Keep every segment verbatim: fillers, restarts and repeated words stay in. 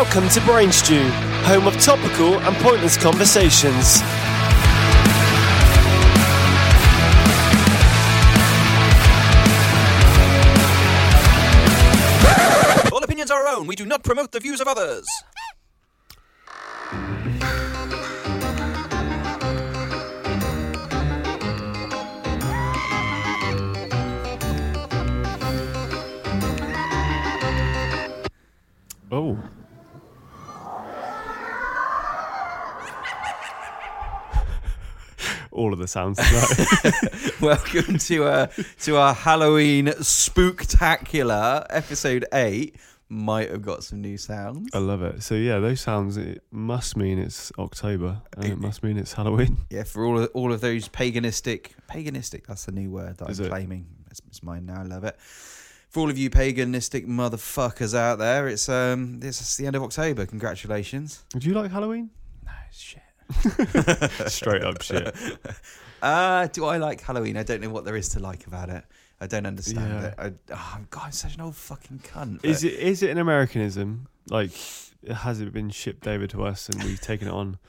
Welcome to Brain Stew, home of topical and pointless conversations. All opinions are our own. We do not promote the views of others. Oh. All of the sounds tonight. Welcome to uh, to our Halloween Spooktacular episode eight. Might have got some new sounds. I love it. So yeah, those sounds, it must mean it's October, and it must mean it's Halloween. Yeah, for all of, all of those paganistic, paganistic, that's the new word that Is I'm it? claiming. It's, it's mine now, I love it. For all of you paganistic motherfuckers out there, it's um, this is the end of October. Congratulations. Do you like Halloween? No, shit. Straight up shit. Uh, do I like Halloween? I don't know what there is to like about it. I don't understand Yeah. it. I, oh, God, I'm such an old fucking cunt. Is but- it is it an Americanism? Like, has it been shipped over to us and we've taken it on?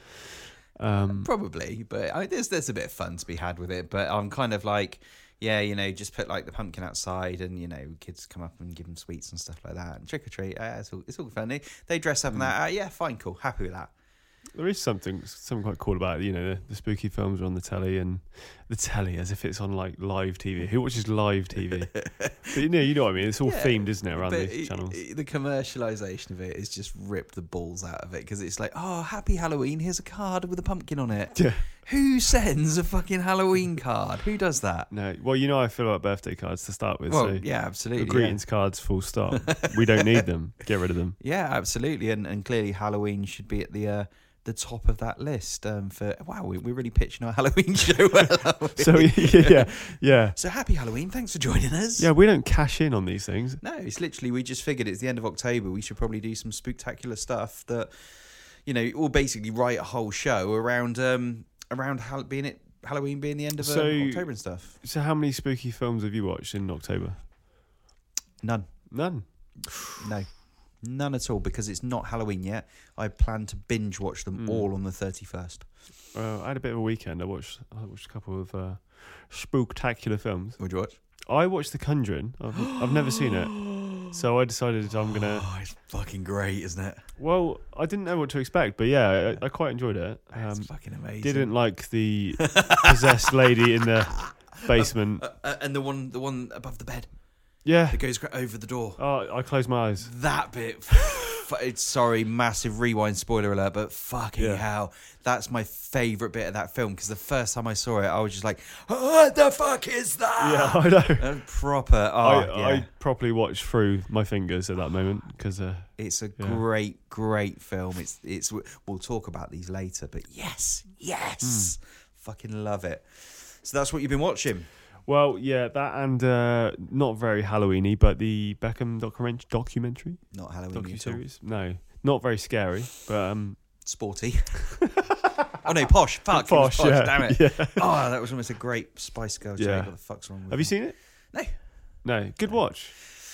Um, Probably, but I, there's there's a bit of fun to be had with it. But I'm kind of like, yeah, you know, just put like the pumpkin outside, and you know, kids come up and give them sweets and stuff like that, and trick or treat. Uh, it's all it's all funny. They dress up and that. Uh, yeah, fine, cool, happy with that. there is something something quite cool about it. You know, the, the spooky films are on the telly, and the telly as if it's on like live T V. Who watches live T V? But you know, you know what I mean. It's all Yeah, themed, isn't it, around But these it- channels? it- the commercialization of it is just ripped the balls out of it because it's like, oh, happy Halloween. Here's a card with a pumpkin on it. Yeah. Who sends a fucking Halloween card? Who does that? No, well, you know, I feel like birthday cards to start with. Well, so yeah, absolutely. greetings cards, full stop. We don't need them. Get rid of them. Yeah, yeah absolutely. And and clearly Halloween should be at the uh, the top of that list. Um, for wow, we, we're really pitching our Halloween show. Well, aren't we? So yeah, yeah, So happy Halloween. Thanks for joining us. yeah. We don't cash in on these things. No, it's literally, we just figured it's the end of October. We should probably do some spooktacular stuff that, you know, or basically write a whole show around um around Hall- being it Halloween being the end of uh, So- October and stuff. So, how many spooky films have you watched in October? None. None. No. None at all, because it's not Halloween yet. I plan to binge watch them Mm. all on the thirty-first. Well, I had a bit of a weekend. I watched. I watched a couple of uh, spooktacular films. Would you watch? I watched The Conjuring. I've, I've never seen it, so I decided I'm gonna. Oh, it's fucking great, isn't it? Well, I didn't know what to expect, but yeah, I, I quite enjoyed it. It's Um, fucking amazing. didn't like the possessed lady in the basement. Uh, uh, and the one, the one above the bed Yeah. that goes over the door. Oh, I closed my eyes. That bit, f- it's sorry, massive rewind spoiler alert, but fucking Yeah. hell, that's my favourite bit of that film, because the first time I saw it, I was just like, what the fuck is that? Yeah, I know. Uh, proper, oh, I, yeah. I properly watched through my fingers at that moment because uh, It's a Yeah. great, great film. It's, it's. We'll talk about these later, but yes, yes, Hmm. fucking love it. So that's what you've been watching. well, yeah, that and uh, not very Halloweeny, but the Beckham document- documentary Not Halloween at all. docu-series. No, not very scary, but um, Sporty. oh no, posh. Fuck, it was Posh, posh. yeah, Damn it. yeah. Oh, that was almost a great Spice Girl joke. Yeah. What the fuck's wrong with have me? you seen it? No. No, good watch.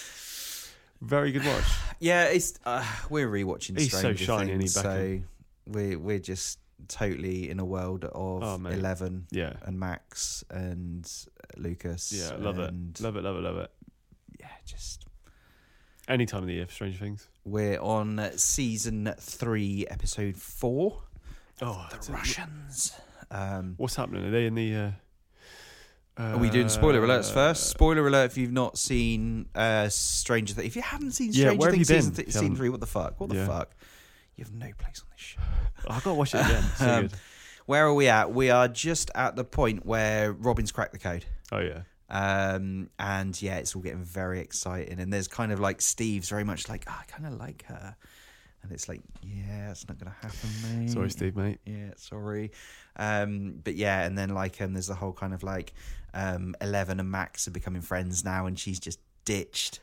Very good watch. Yeah, it's uh, we're rewatching He's so Stranger shiny, Things, isn't he, so Beckham? we're we're just totally in a world of Oh, mate. Eleven Yeah, and Max and Lucas. yeah, love and, it, love it, love it, love it. Yeah, just Any time of the year for Stranger Things. we're on season three, episode four. Oh, The Russians. Um, what's happening? Are they in the? Uh, Are we doing spoiler alerts uh, first? Spoiler alert if you've not seen uh, Stranger Things. If you haven't seen Yeah, Stranger where have Things you season, been? th- You season haven't- three, what the fuck? What the Yeah. fuck? You have no place on this show. I've got to watch it again. So Um, good. Where are we at? We are just at the point where Robin's cracked the code. Oh yeah. Um, and yeah, it's all getting very exciting. And there's kind of like Steve's very much like, oh, I kind of like her. And it's like, yeah, it's not going to happen, mate. Sorry, Steve, mate. Yeah, sorry. Um, but yeah, and then like um, there's the whole kind of like um, Eleven and Max are becoming friends now, and she's just ditched.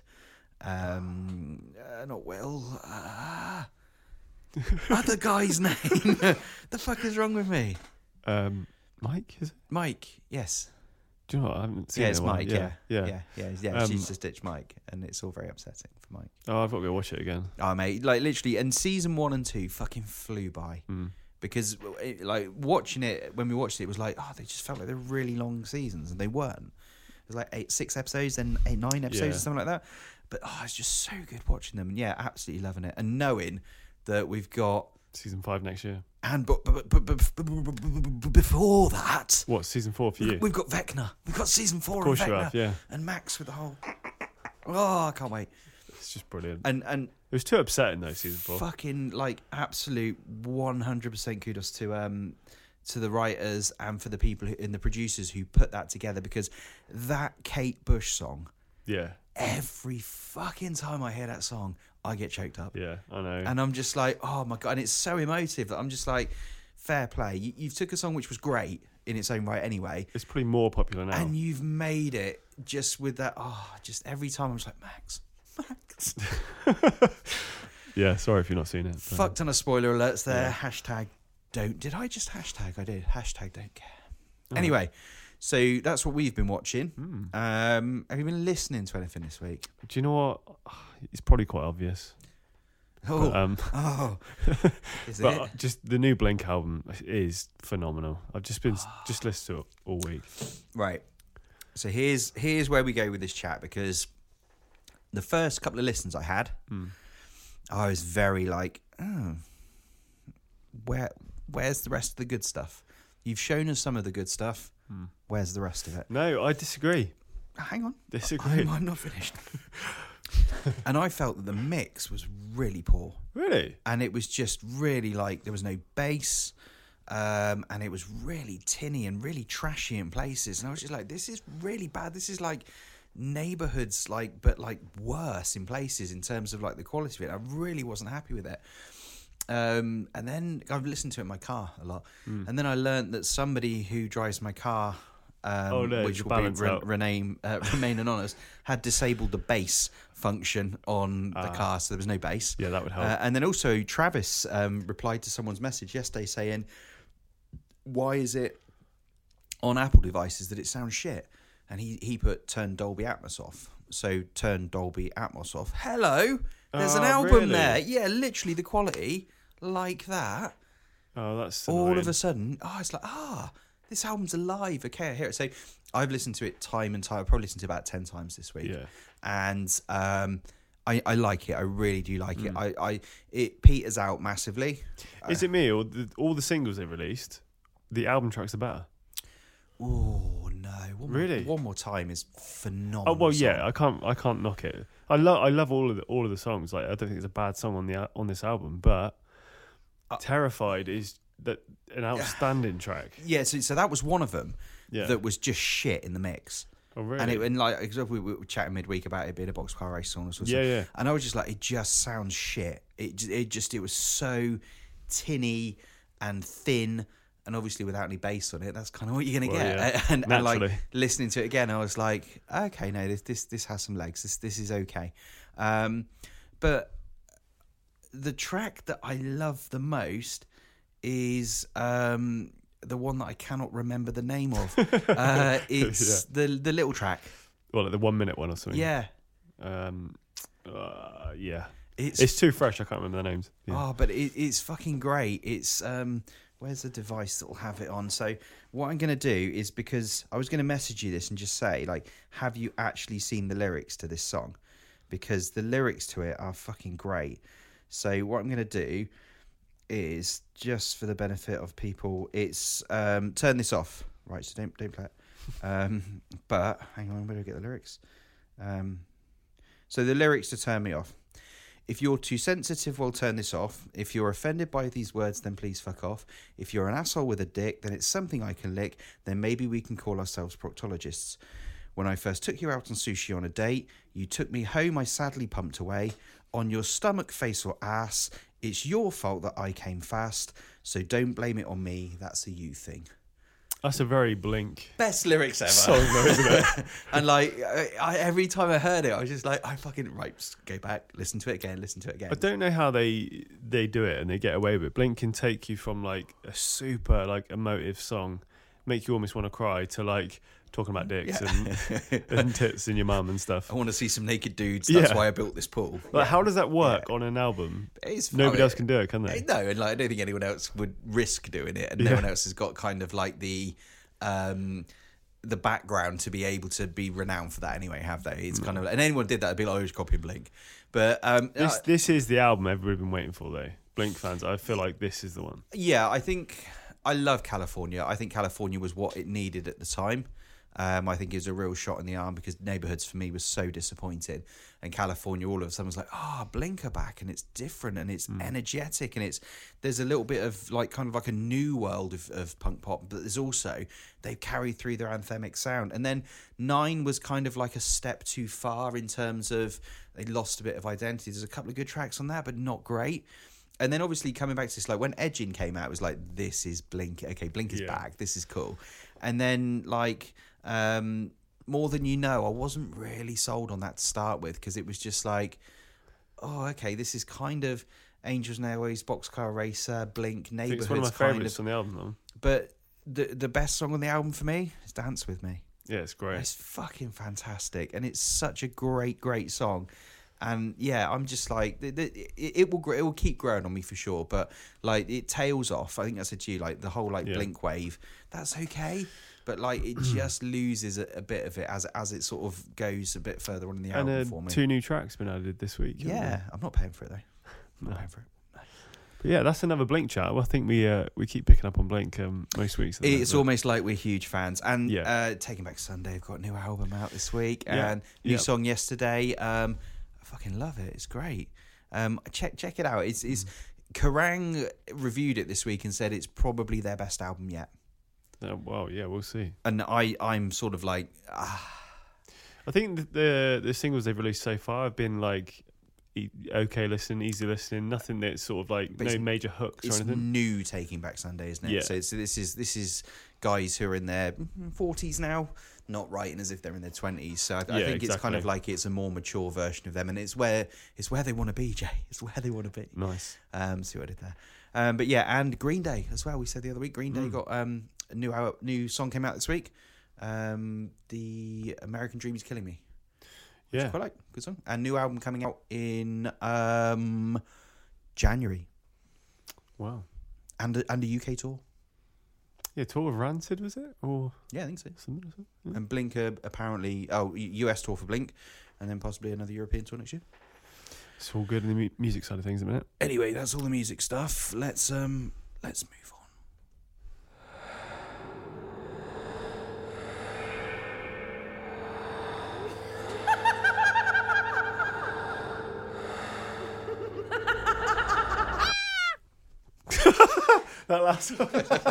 Um, uh, not Will. Uh, other guy's name. The fuck is wrong with me? Um, Mike, is it? Mike. Yes. Do you know what? I haven't seen Yeah, it it's in a while. Mike. Yeah, Yeah, yeah. yeah, yeah. yeah. Um, She's just ditched Mike, and it's all very upsetting for Mike. Oh, I've got to go watch it again. Oh, mate, like literally, and season one and two fucking flew by Mm. because, it, like, watching it when we watched it, it was like, oh, they just felt like they're really long seasons, and they weren't. It was like eight, six episodes, then eight, nine episodes, Yeah. or something like that. But oh, it's just so good watching them, and yeah, absolutely loving it, and knowing that we've got Season five next year. and but but but, but, but, but before that, What, season four for you? we've got Vecna. We've got season four Of course of you Vecna, have, yeah. and Max with the whole. Oh, I can't wait. It's just brilliant. And and It was too upsetting though, season four. fucking like absolute one hundred percent kudos to um to the writers and for the people who, and the producers who put that together, because that Kate Bush song, Yeah, every fucking time I hear that song, I get choked up. yeah, I know. And I'm just like, oh my God. And it's so emotive that I'm just like, fair play. You, you've took a song which was great in its own right anyway, It's probably more popular now. and you've made it just with that, oh, just every time I'm just like, Max, Max. Yeah, sorry if you've not seen it. but- Fuck ton of spoiler alerts there. Yeah. Hashtag don't. Did I just hashtag? I did. Hashtag don't care. Oh. Anyway, so that's what we've been watching. Mm. Um, have you been listening to anything this week? Do you know what? It's probably quite obvious. Oh, But, um, oh, is but it? uh, just the new Blink album is phenomenal. I've just been just listened to it all week. Right. So here's here's where we go with this chat, because the first couple of listens I had, Mm. I was very like, oh, where where's the rest of the good stuff? You've shown us some of the good stuff. Mm. Where's the rest of it? No, I disagree. Hang on. Disagree. I'm, I'm not finished. And I felt that the mix was really poor, Really? and it was just really like there was no bass, um, and it was really tinny and really trashy in places. And I was just like, this is really bad. This is like neighborhoods, like but like worse in places in terms of like the quality of it. I really wasn't happy with it. Um, and then I've listened to it in my car a lot, Mm. and then I learned that somebody who drives my car, um, Oh, no, which you will be balance re- out. rename, uh, remain anonymous, had disabled the bass function on the Ah. car, so there was no bass. Yeah, that would help. Uh, and then also Travis um, replied to someone's message yesterday saying, "Why is it on Apple devices that it sounds shit?" And he he put turn Dolby Atmos off. So turn Dolby Atmos off. Hello, there's an Oh, album really? there. Yeah, literally the quality like that. oh, that's All annoying. of a sudden, oh, it's like, ah, this album's alive. Okay, I hear it. So I've listened to it time and time. I've probably listened to it about ten times this week. Yeah. And um, I, I like it. I really do like it. Mm. I, I it peters out massively. Is it me or the, all the singles they released? The album tracks are better. Oh no! One Really? More, one more time is phenomenal. Oh well, song. yeah. I can't. I can't knock it. I love. I love all of the all of the songs. Like I don't think it's a bad song on the al- on this album, but Uh, Terrified is that an outstanding track. Yeah. So, so that was one of them Yeah. that was just shit in the mix. oh really? And it and like example, we were chatting midweek about it being a boxcar race song or something. yeah, yeah. And I was just like, it just sounds shit. It j- it just it was so tinny and thin, and obviously without any bass on it, that's kind of what you're gonna Well, get. yeah. And, and like Naturally. listening to it again, I was like, okay, no, this this this has some legs. This this is okay. Um, but the track that I love the most is um the one that I cannot remember the name of. Uh, it's the the little track. Well, like the one minute one or something. Yeah. Um. Uh, yeah. It's, It's too fresh. I can't remember the names. Yeah. oh, but it, it's fucking great. It's um, where's the device that will have it on? So what I'm gonna do is, because I was gonna message you this and just say like, have you actually seen the lyrics to this song? Because the lyrics to it are fucking great. So what I'm gonna do is, just for the benefit of people, it's um, turn this off. Right, so don't don't play it. Um, but hang on, where do I get the lyrics? Um, so the lyrics to turn me off. If you're too sensitive, well, turn this off. If you're offended by these words, then please fuck off. If you're an asshole with a dick, then it's something I can lick. Then maybe we can call ourselves proctologists. When I first took you out on sushi on a date, you took me home, I sadly pumped away. On your stomach, face or ass, it's your fault that I came fast. So don't blame it on me, that's a you thing. That's a very Blink Best lyrics ever. song, though, isn't it? And like, I, I, every time I heard it, I was just like, I fucking, right, just go back, listen to it again, listen to it again. I don't know how they they do it and they get away with it. Blink can take you from like a super like emotive song, make you almost want to cry, to like talking about dicks Yeah. and, and tits and your mum and stuff. I want to see some naked dudes. That's Yeah. why I built this pool. Like, Yeah. how does that work Yeah. on an album? It's Nobody I- else can do it, can they? No, and like I don't think anyone else would risk doing it, and no Yeah. one else has got kind of like the um the background to be able to be renowned for that anyway, have they? It's kind of and anyone did that would be like, oh, just copy Blink. But um This uh, this is the album everybody's been waiting for, though. Blink fans, I feel like this is the one. yeah, I think I love California. I think California was what it needed at the time. Um, I think it was a real shot in the arm because Neighbourhoods for me was so disappointing, and California all of a sudden was like, ah, oh, Blink are back, and it's different and it's mm. energetic, and it's there's a little bit of like kind of like a new world of, of punk pop, but there's also they've carried through their anthemic sound. And then Nine was kind of like a step too far in terms of they lost a bit of identity. There's a couple of good tracks on that, but not great. And then obviously coming back to this, like when Edging came out, it was like, this is Blink. Okay, Blink is yeah. back. This is cool. And then like um, More Than You Know, I wasn't really sold on that to start with because it was just like, oh, okay, this is kind of Angels and Airwaves, Boxcar Racer, Blink, Neighbourhoods. It's one of my favourites on the album, though. But the the best song on the album for me is Dance With Me. Yeah, it's great. It's fucking fantastic. And it's such a great, great song. And yeah, I'm just like it, it, it will it will keep growing on me for sure. But like it tails off. I think I said to you like the whole like yeah. Blink wave. That's okay, but like it just loses a, a bit of it as as it sort of goes a bit further on in the and, album uh, for me. Two new tracks been added this week. Yeah, I'm not paying for it though. I'm not no. paying for it. But yeah, that's another Blink chat. Well, I think we uh, we keep picking up on Blink um, most weeks. It's it? almost like we're huge fans. And yeah. uh, Taking Back Sunday have got a new album out this week, yeah. and new yeah. song yesterday. Um, I fucking love it. It's great. Um, check check it out. It's is Kerrang reviewed it this week and said it's probably their best album yet. Uh, well, yeah, we'll see. And I I'm sort of like, ah. I think the the singles they've released so far have been like okay listening, easy listening, nothing that's sort of like but no major hooks or anything. It's new Taking Back Sunday, isn't it? Yeah. So it's, this is this is guys who are in their forties now, not writing as if they're in their twenties. So I, I yeah, think exactly. it's kind of like it's a more mature version of them, and it's where it's where they want to be, Jay. It's where they want to be. Nice. Um, see what I did there. Um, but yeah, and Green Day as well. We said the other week, Green Day mm. got um a new out, new song came out this week. Um, the American Dream is Killing Me. Which yeah, I quite like. Good song. And new album coming out in um, January. Wow. And a, and a U K tour. Yeah, tour of Rancid, was it? Or yeah, I think so. Something, something? Yeah. And Blink uh, apparently, oh, U S tour for Blink, and then possibly another European tour next year. It's all good in the mu- music side of things a minute. Anyway, that's all the music stuff. Let's um, let's move on. That last one.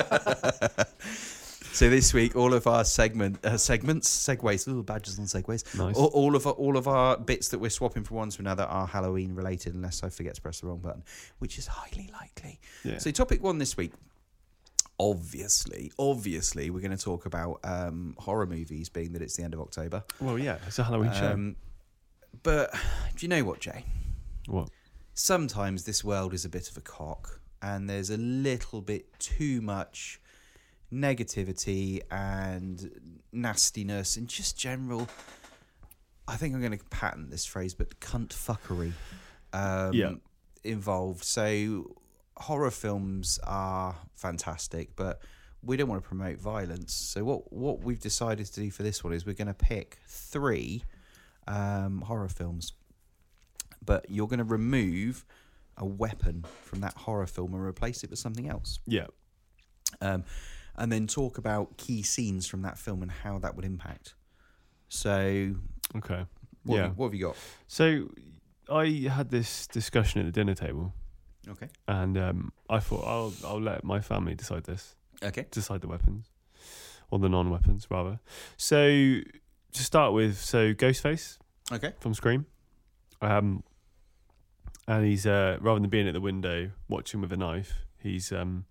So this week, all of our segment uh, segments, segues, little badges on segues. Nice. All, all of our, all of our bits that we're swapping from one to another are Halloween related, unless I forget to press the wrong button, which is highly likely. Yeah. So topic one this week. Obviously, obviously, we're going to talk about um, horror movies, being that it's the end of October. Well, yeah, it's a Halloween um, show. But do you know what, Jay? What? Sometimes this world is a bit of a cock, and there's a little bit too much negativity and nastiness and just general, I think I'm going to patent this phrase, but cunt fuckery um, yeah. involved. So horror films are fantastic, but we don't want to promote violence. So what, what we've decided to do for this one is we're going to pick three um, horror films, but you're going to remove a weapon from that horror film and replace it with something else. Yeah. Um, and then talk about key scenes from that film and how that would impact. So, okay, what yeah. Have you, what have you got? So, I had this discussion at the dinner table. Okay. And um, I thought I'll I'll let my family decide this. Okay. Decide the weapons, or the non-weapons rather. So to start with, so Ghostface. Okay. From Scream. Um. And he's uh, rather than being at the window watching with a knife, he's um.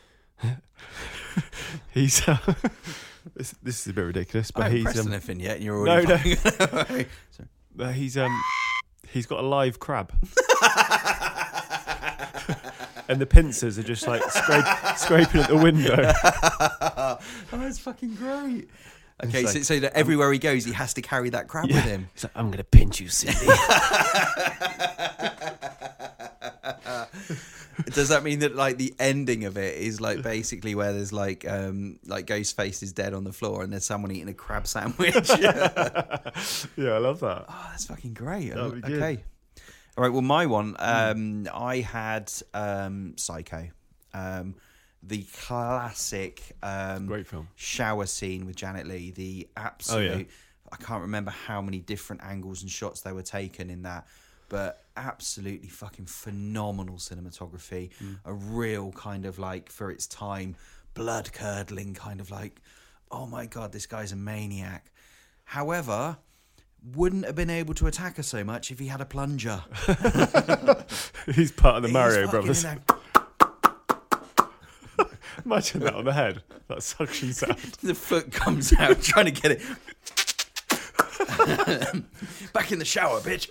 he's uh, this, this is a bit ridiculous, but I haven't he's pressed um, anything yet. And you're already no, no. But he's um he's got a live crab, and the pincers are just like scrape, scraping at the window. Oh, that's fucking great. Okay, He's so, like, so that everywhere he goes, he has to carry that crab yeah. with him. He's like, I'm gonna pinch you, Cindy. Does that mean that like the ending of it is like basically where there's like um like Ghostface is dead on the floor and there's someone eating a crab sandwich? Yeah, I love that. Oh, that's fucking great. That'd be good. Okay. All right, well, my one, um, I had um, Psycho. Um, the classic um, Great film. shower scene with Janet Leigh. The absolute... Oh, yeah. I can't remember how many different angles and shots they were taken in that, but absolutely fucking phenomenal cinematography. Mm. A real kind of like, for its time, blood-curdling kind of like, oh my God, this guy's a maniac. However... wouldn't have been able to attack her so much if he had a plunger. He's part of the Mario He's Brothers. fucking Imagine that on the head, that suction sound. The foot comes out trying to get it. Back in the shower, bitch.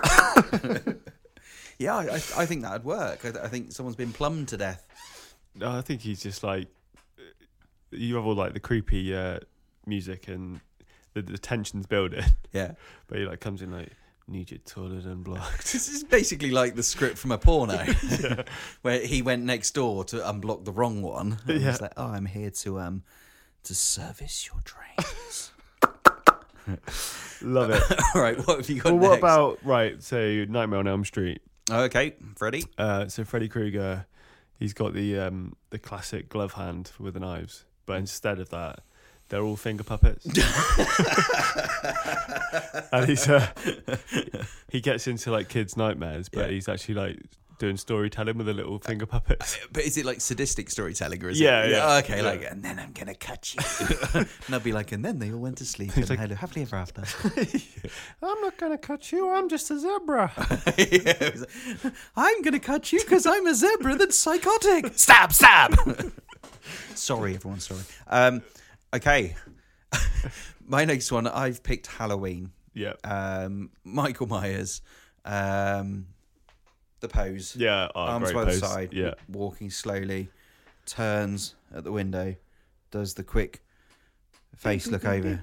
Yeah, I, I think that'd work. I, I think someone's been plumbed to death. No, I think he's just like, you have all like the creepy uh, music and the, the tension's building. Yeah. But he like comes in like, need your toilet unblocked. This is basically like the script from a porno. Yeah. Where he went next door to unblock the wrong one. And Yeah. he's like, oh, I'm here to um to service your drains. Love it. All right, what have you got Well, next? what about, right, so Nightmare on Elm Street. Okay, Freddy. Uh, so Freddy Krueger, he's got the um, the classic glove hand with the knives. But instead of that, they're all finger puppets. And he's uh, he gets into like kids' nightmares, but Yeah. he's actually like doing storytelling with the little finger puppets. But is it like sadistic storytelling or is Yeah, it? yeah. Okay, Yeah. like, and then I'm going to cut you. And I'll be like, and then they all went to sleep and like- had a happily ever after. I'm not gonna cut you. I'm just a zebra. Yeah, it was like, I'm going to cut you because I'm a zebra that's psychotic. Stab, stab. Sorry, everyone, sorry. Um, okay. My next one, I've picked Halloween. Yeah. Um, Michael Myers. Um, the pose. Yeah. Oh, Arms great by pose. the side, Yeah. walking slowly, turns at the window, does the quick face look over,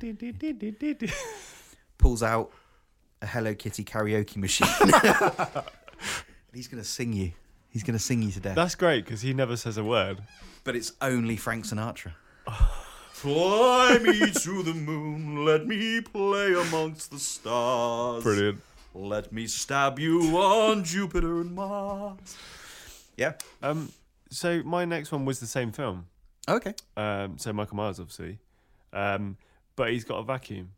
pulls out a Hello Kitty karaoke machine. He's going to sing you. He's going to sing you to death. That's great because he never says a word. But it's only Frank Sinatra. Fly me to the moon, let me play amongst the stars. Brilliant. Let me stab you on Jupiter and Mars. Yeah. Um. So my next one was the same film. Okay. Um. So Michael Myers, obviously. Um. But he's got a vacuum.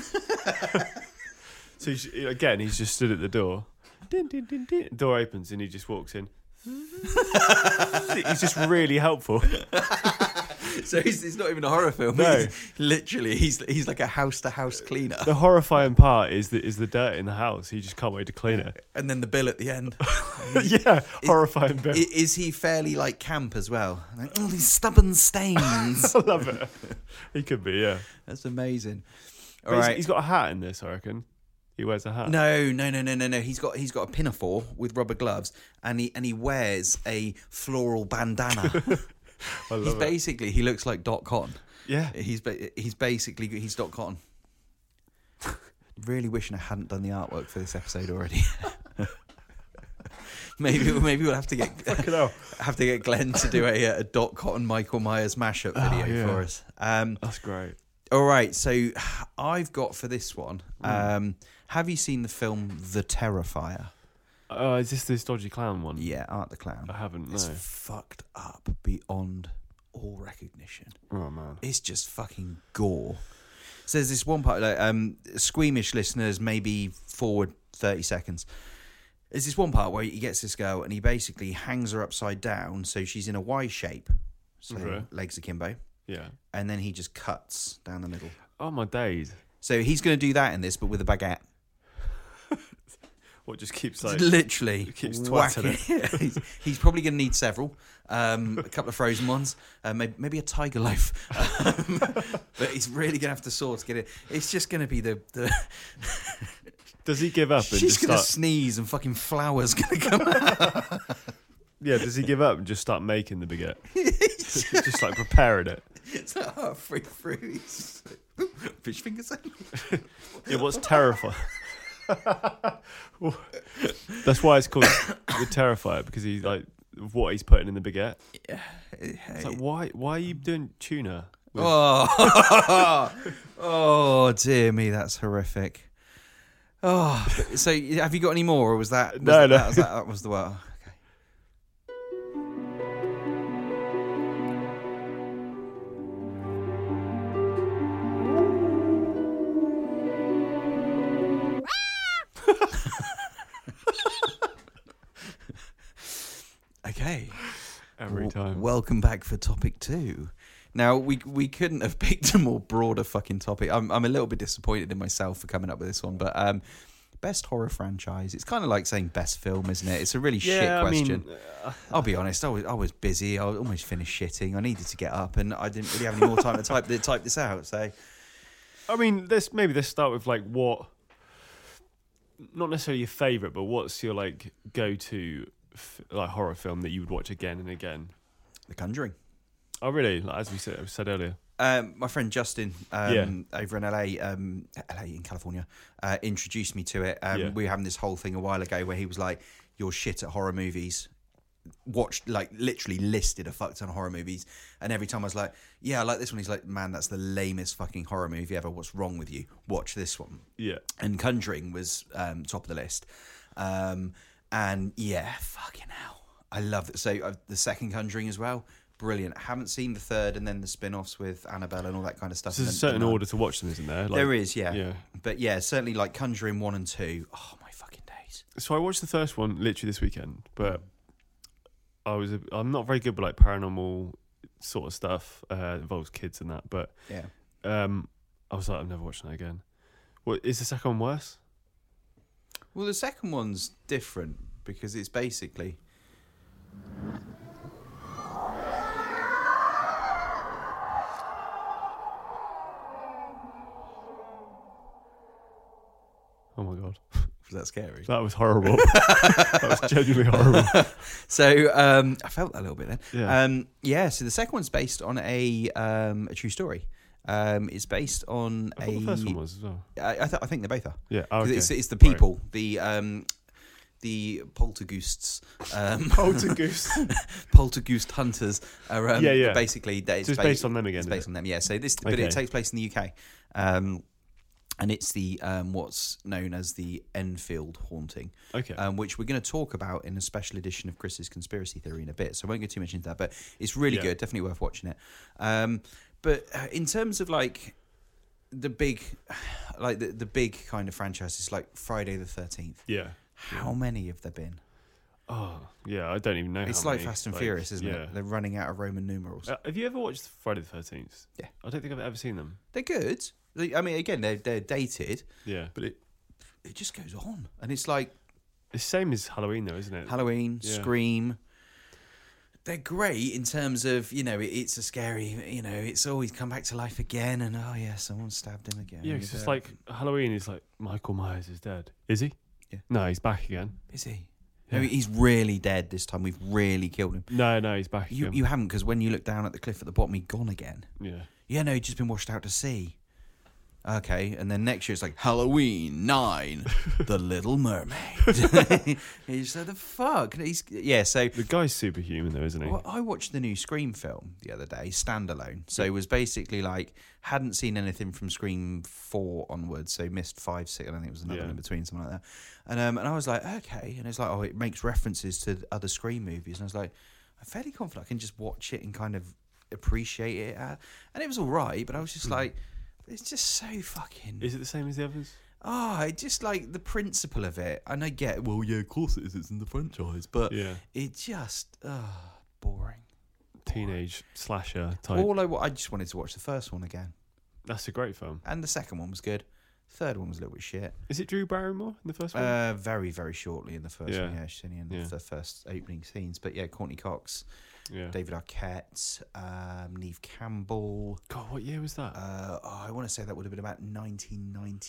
So he's, again, he's just stood at the door. Din, din, din, din. Door opens and he just walks in. He's just really helpful. So he's, it's not even a horror film. No. He's, literally, he's he's like a house to house cleaner. The horrifying part is the is the dirt in the house. He just can't wait to clean it. And then the bill at the end. Yeah, horrifying bit. I- Is he fairly like camp as well? Like, oh, these stubborn stains. I love it. He could be, yeah. That's amazing. But All he's- right. he's got a hat in this, I reckon. He wears a hat. No, no, no, no, no, no. He's got he's got a pinafore with rubber gloves, and he and he wears a floral bandana. I love He's it. basically he looks like Doc Cotton. Yeah. He's ba- he's basically he's Doc Cotton. Really wishing I hadn't done the artwork for this episode already. maybe maybe we'll have to get Fucking hell. have to get Glenn to do a, a Doc Cotton Michael Myers mashup video Oh, yeah. for us. Um, That's great. all right, so I've got for this one. Um, have you seen the film The Terrifier? Uh, is this this dodgy clown one? Yeah, Art the Clown. I haven't, no. It's fucked up beyond all recognition. Oh, man. It's just fucking gore. So there's this one part, like, um, squeamish listeners, maybe forward thirty seconds. There's this one part where he gets this girl and he basically hangs her upside down so she's in a Y shape. So Okay. legs akimbo. Yeah. And then he just cuts down the middle. Oh, my days. So he's going to do that in this, but with a baguette. What just keeps like... Literally keeps whacking twatting it. he's, he's probably going to need several. Um, a couple of frozen ones, uh, maybe, maybe a tiger loaf. Um, but he's really going to have to sort to get it. It's just going to be the... the Does he give up and She's just going to start... sneeze and fucking flowers going to come out. Yeah, does he give up and just start making the baguette? Just like preparing it. It's like halfway through. He's like, Fish fingers. Yeah, what's terrifying? That's why it's called the Terrifier, because he's like what he's putting in the baguette. Yeah. It's like, why? Why are you doing tuna? With- Oh, oh dear me, that's horrific. Oh, but- so have you got any more, or was that? Was No, that, no. That was, that, that was the one. Okay. Okay. Every W- time. Welcome back for topic two. Now we we couldn't have picked a more broader fucking topic. I'm I'm a little bit disappointed in myself for coming up with this one, but um, best horror franchise. It's kind of like saying best film, isn't it? It's a really yeah, shit I question. mean, uh, I'll be honest. I was I was busy. I almost finished shitting. I needed to get up, and I didn't really have any more time to type to type this out. So I mean, this maybe let's start with like what, not necessarily your favorite, but what's your like go-to f- like horror film that you would watch again and again? The Conjuring. Oh, really? Like, as we said, said earlier. Um, my friend Justin, um, Yeah. over in L A, um, L A in California, uh, introduced me to it. Um, Yeah. We were having this whole thing a while ago where he was like, "You're shit at horror movies." Watched, like, literally listed a fuck ton of horror movies, and every time I was like, "Yeah, I like this one." He's like, "Man, that's the lamest fucking horror movie ever. What's wrong with you? Watch this one." Yeah. And Conjuring was um, top of the list. Um, and yeah, fucking hell, I love it. So uh, the second Conjuring as well. Brilliant. I haven't seen the third, and then the spin-offs with Annabelle and all that kind of stuff. So there's a And then- certain and, uh, order to watch them, isn't there? Like, there is, yeah. Yeah. But yeah, certainly like Conjuring one and two. Oh my fucking days. So I watched the first one literally this weekend, but I was a, I'm not very good with like paranormal sort of stuff. Uh, involves kids and that, but Yeah. um, I was like, I'm never watching that again. What is the second one worse? Well, the second one's different because it's basically Oh my god, was that scary? that was horrible. That was genuinely horrible. So um, I felt that a little bit then. Yeah. Um, yeah. So the second one's based on a um, a true story. Um, it's based on I a. thought the first one was as well. I, I, th- I think they both are. Yeah. Oh, 'Cause okay. It's, it's the Right. people, the um, the poltergeists, um, Poltergeist. poltergeist hunters are um, Yeah, yeah. basically. They, So it's based on them again, It's is based it? on them, yeah. So this, but Okay. it takes place in the U K, um, and it's the um, what's known as the Enfield haunting, Okay. um, which we're going to talk about in a special edition of Chris's conspiracy theory in a bit. So I won't go too much into that, but it's really Yeah. good. Definitely worth watching it. Um, but uh, in terms of like the big, like the, the big kind of franchises, like Friday the thirteenth. yeah. How many have there been? Oh, yeah. I don't even know. It's how like many. Fast and Like, Furious, isn't yeah. it? They're running out of Roman numerals. Uh, have you ever watched Friday the thirteenth? Yeah. I don't think I've ever seen them. They're good. They, I mean, again, they're they're dated, Yeah. but it it just goes on, and it's like It's the same as Halloween, though, isn't it? Halloween, Yeah. Scream. They're great in terms of, you know, it, it's a scary, you know, it's always come back to life again, and oh yeah, someone stabbed him again. Yeah, He's it's just dead. like Halloween is like Michael Myers is dead. Is he? Yeah. No, he's back again. Is he? Yeah. No, he's really dead this time. We've really killed him. No, no, he's back You again. you haven't, because when you look down at the cliff at the bottom, he's gone again. Yeah. Yeah, no, he's just been washed out to sea. Okay, and then next year it's like Halloween nine, The Little Mermaid. He's like, the fuck? He's yeah. So The guy's superhuman, though, isn't he? well, I watched the new Scream film the other day, standalone. So it was basically like hadn't seen anything from Scream four onwards, so missed five, six. I think it was another Yeah. one in between, something like that. And um, and I was like, okay. And it's like, oh, it makes references to other Scream movies, and I was like, I'm fairly confident I can just watch it and kind of appreciate it. Uh, And it was all right, but I was just like, it's just so fucking. Is it the same as the others? Ah, I just like the principle of it, and I get, well, yeah, of course it is. It's in the franchise, but Yeah. it just, ah, boring. Teenage slasher type. All I, wa- I just wanted to watch the first one again, That's a great film. and the second one was good. Third one was a little bit shit. Is it Drew Barrymore in the first one? Uh, very, very shortly in the first Yeah. one. Yeah, she's only in Yeah. the first opening scenes. But yeah, Courtney Cox, yeah. David Arquette, um, Neve Campbell. God, what year was that? Uh, oh, I want to say that would have been about nineteen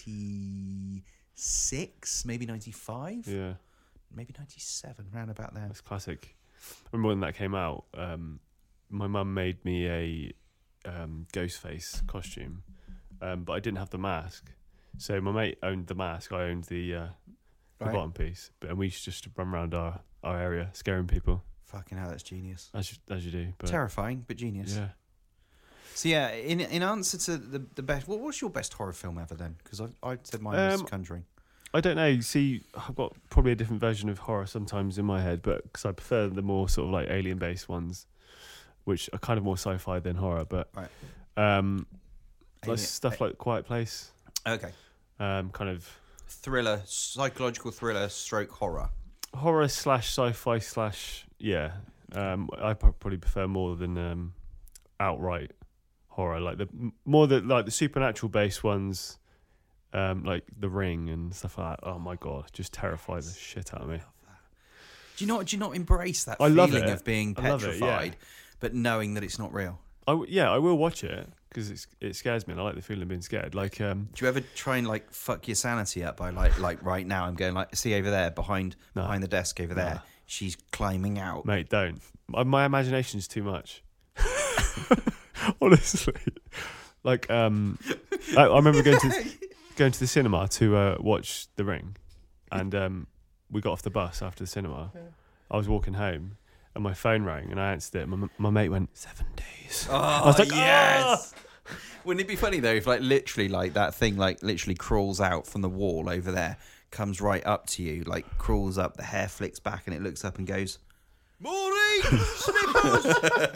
ninety-six, maybe ninety-five, yeah. maybe ninety-seven, round about there. That's classic. I remember when that came out, um, my mum made me a um, Ghostface costume, um, but I didn't have the mask. So my mate owned the mask. I owned the uh, the Right. bottom piece. But and we used to just run around our, our area scaring people Fucking hell, that's genius. as you, as you do. But Terrifying, but genius. yeah. So yeah, in in answer to the the best, what what's your best horror film ever then? Because I I said mine was Um, Conjuring. I don't know. See, I've got probably a different version of horror sometimes in my head, but because I prefer the more sort of like alien-based ones, which are kind of more sci-fi than horror. But Right. um, like Alien- stuff like Quiet Place, Okay. um, kind of Thriller, psychological thriller, stroke horror. horror slash sci-fi slash yeah. Um, I pro- probably prefer more than um, outright horror, like the m- more the like the supernatural based ones. Um, like The Ring and stuff like that. Oh my god, just terrify the shit out of me. Do you not do you not embrace that I love feeling it. of being I love it, petrified, yeah. but knowing that it's not real? I w- yeah, I will watch it because it's it scares me, and I like the feeling of being scared. Like, um, Do you ever try and like fuck your sanity up by like like right now? I'm going like see over there behind No. behind the desk over there. No. She's climbing out. mate, don't. My, my imagination's too much. Honestly, like, um, I, I remember going to going to the cinema to uh, watch The Ring, and um, we got off the bus after the cinema. I was walking home, and my phone rang, and I answered it. My, my mate went seven days. Oh I was like, yes. Wouldn't it be funny though if like literally like that thing like literally crawls out from the wall over there, comes right up to you, like crawls up, the hair flicks back, and it looks up and goes, "Morning, Snippers."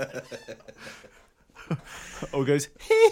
Or goes,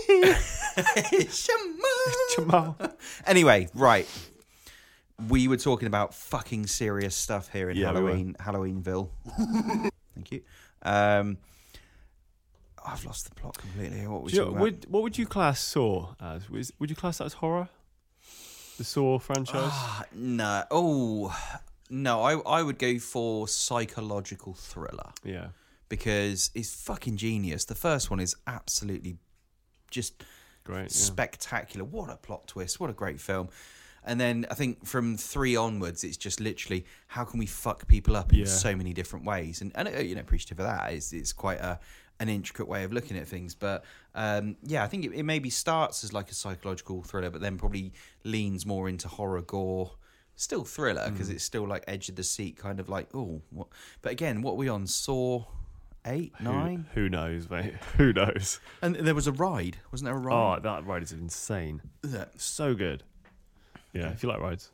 Shama. Jamal. Anyway, right. We were talking about fucking serious stuff here in Yeah, we were. Halloween, Halloweenville. Thank you. Um, I've lost the plot completely. What was Do you you know, would what would you class Saw as? Was, would you class that as horror? The Saw franchise? Ah, no. Oh, no. I I would go for psychological thriller Yeah. because it's fucking genius. The first one is absolutely just Great. Yeah. spectacular. What a plot twist. What a great film. And then I think from three onwards, it's just literally how can we fuck people up in Yeah. so many different ways. And, and uh, you know, appreciative of that. It's, it's quite a an intricate way of looking at things. But um, yeah, I think it, it maybe starts as like a psychological thriller, but then probably leans more into horror, gore. Still thriller because Mm. it's still like edge of the seat, kind of like, oh, what? But again, what are we on? Saw eight, Who- nine? Who knows, mate? Who knows? And there was a ride. Wasn't there a Oh, ride? that ride is insane. Oh, So good. Yeah, Okay. if you like rides.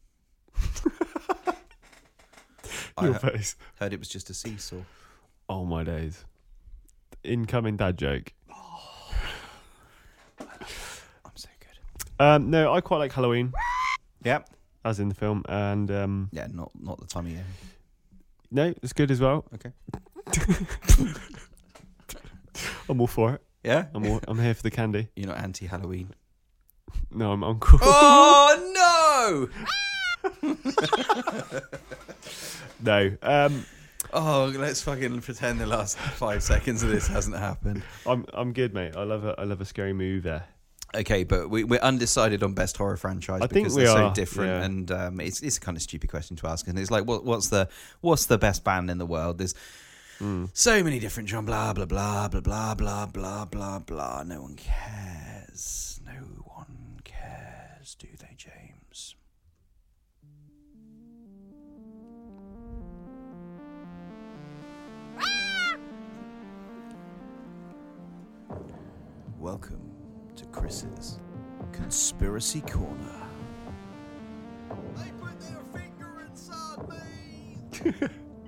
I Your he- face. heard it was just a seesaw. Oh my days. Incoming dad joke. I'm so good. Um, no, I quite like Halloween, Yep. as in the film, and um, Yeah, not not the time of year. no, it's good as well. Okay. I'm all for it. Yeah. I'm all, I'm here for the candy. You're not anti-Halloween. No, I'm uncle. Oh no! No, um, Oh, let's fucking pretend the last five seconds of this hasn't happened. I'm I'm good, mate. I love a I love a scary movie. Okay, but we, we're undecided on best horror franchise I think because we they're are, so different, yeah. and um, it's it's a kind of stupid question to ask. And it's like, what what's the what's the best band in the world? There's Mm. so many different genre, blah blah blah blah blah blah blah blah blah. No one cares. No one cares, do they, James? Welcome to Chris's Conspiracy Corner. They put their finger inside me.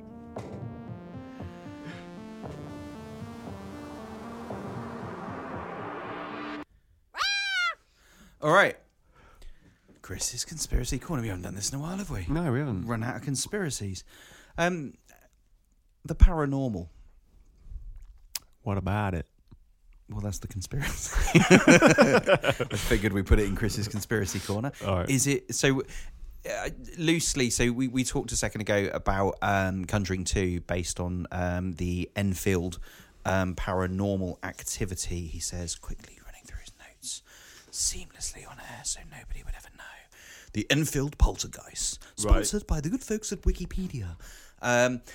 All right. Chris's Conspiracy Corner. We haven't done this in a while, have we? No, we haven't. Run out of conspiracies. Um, the paranormal. What about it? Well, that's the conspiracy. I figured we put it in Chris's Conspiracy Corner. All right. Is it so? Uh, loosely, so we, we talked a second ago about um, Conjuring two based on um, the Enfield um, paranormal activity. He says, quickly running through his notes, seamlessly on air so nobody would ever know. The Enfield Poltergeist, sponsored by the good folks at Wikipedia. Um,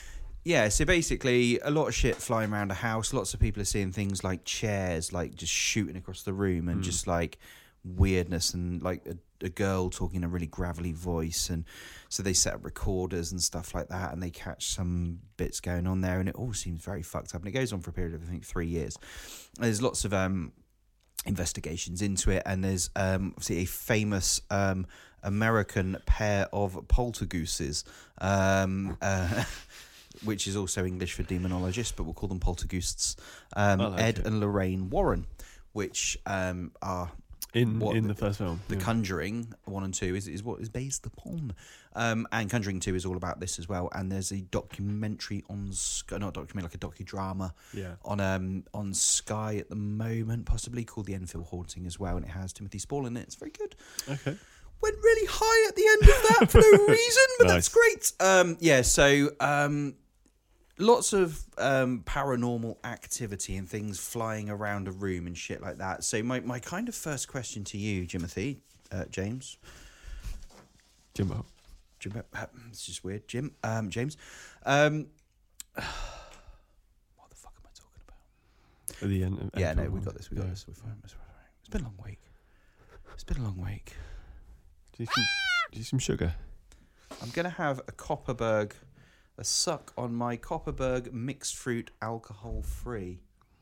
Yeah, so basically a lot of shit flying around a house. Lots of people are seeing things like chairs, like just shooting across the room, and Mm. just like weirdness, and like a, a girl talking in a really gravelly voice. And so they set up recorders and stuff like that, and they catch some bits going on there, and it all seems very fucked up. And it goes on for a period of, I think, three years. There's lots of um, investigations into it, and there's um, obviously a famous um, American pair of poltergooses. Um, uh, which is also English for demonologists, but we'll call them poltergeists. Um, I like Ed it. and Lorraine Warren, which um, are In what in the, the first film. the yeah. Conjuring one and two is is what is based upon, um, and Conjuring two is all about this as well. And there's a documentary on Sky, not documentary, like a docudrama Yeah. on um on Sky at the moment, possibly called The Enfield Haunting as well, and it has Timothy Spall in it. It's very good. Okay. Went really high at the end of that for no reason, but that's Nice. great. Um, yeah, so um, lots of um, paranormal activity and things flying around a room and shit like that. So my, my kind of first question to you, Jimothy, uh, James, Jimbo. Jim, uh, it's just weird, Jim, um, James. Um, what the fuck am I talking about? At the end. Yeah, end no, of we one. got this. We got Yeah. this. We're fine. It's fine. It's been a long week. It's been a long week. Do you some, do you some sugar? I'm going to have a Copperberg, a suck on my Copperberg mixed fruit alcohol free.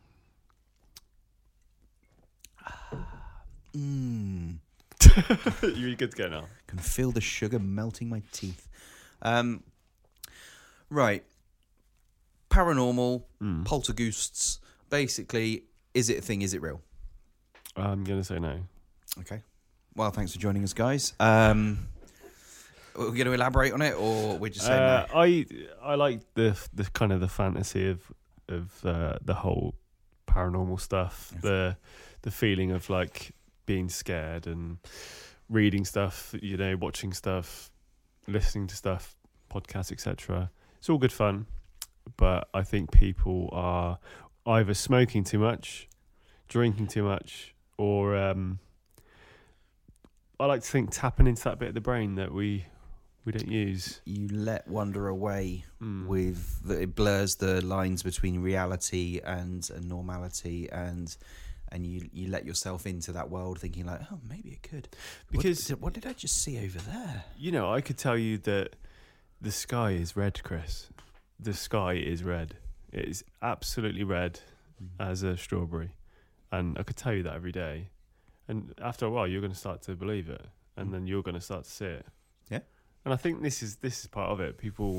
Mmm. You're good to go now. Can feel the sugar melting my teeth. Um, right. Paranormal, Mm. poltergeists. Basically, is it a thing? Is it real? I'm gonna say no. Okay. Well, thanks for joining us, guys. Um, we're going to elaborate on it, or we're just saying Uh, no? I I like the the kind of the fantasy of of uh, the whole paranormal stuff. Okay. The the feeling of like being scared and reading stuff, you know, watching stuff, listening to stuff, podcasts, et cetera. It's all good fun, but I think people are either smoking too much, drinking too much, or um, I like to think tapping into that bit of the brain that we we don't use. You let wonder away Mm. with the, it blurs the lines between reality and, and normality, and and you you let yourself into that world thinking like, oh, maybe it could. Because what did, what did I just see over there? you know, I could tell you that the sky is red, Chris. The sky is red. It is absolutely red as a strawberry, and I could tell you that every day. And after a while, you're going to start to believe it, and then you're going to start to see it. Yeah. And I think this is this is part of it. People,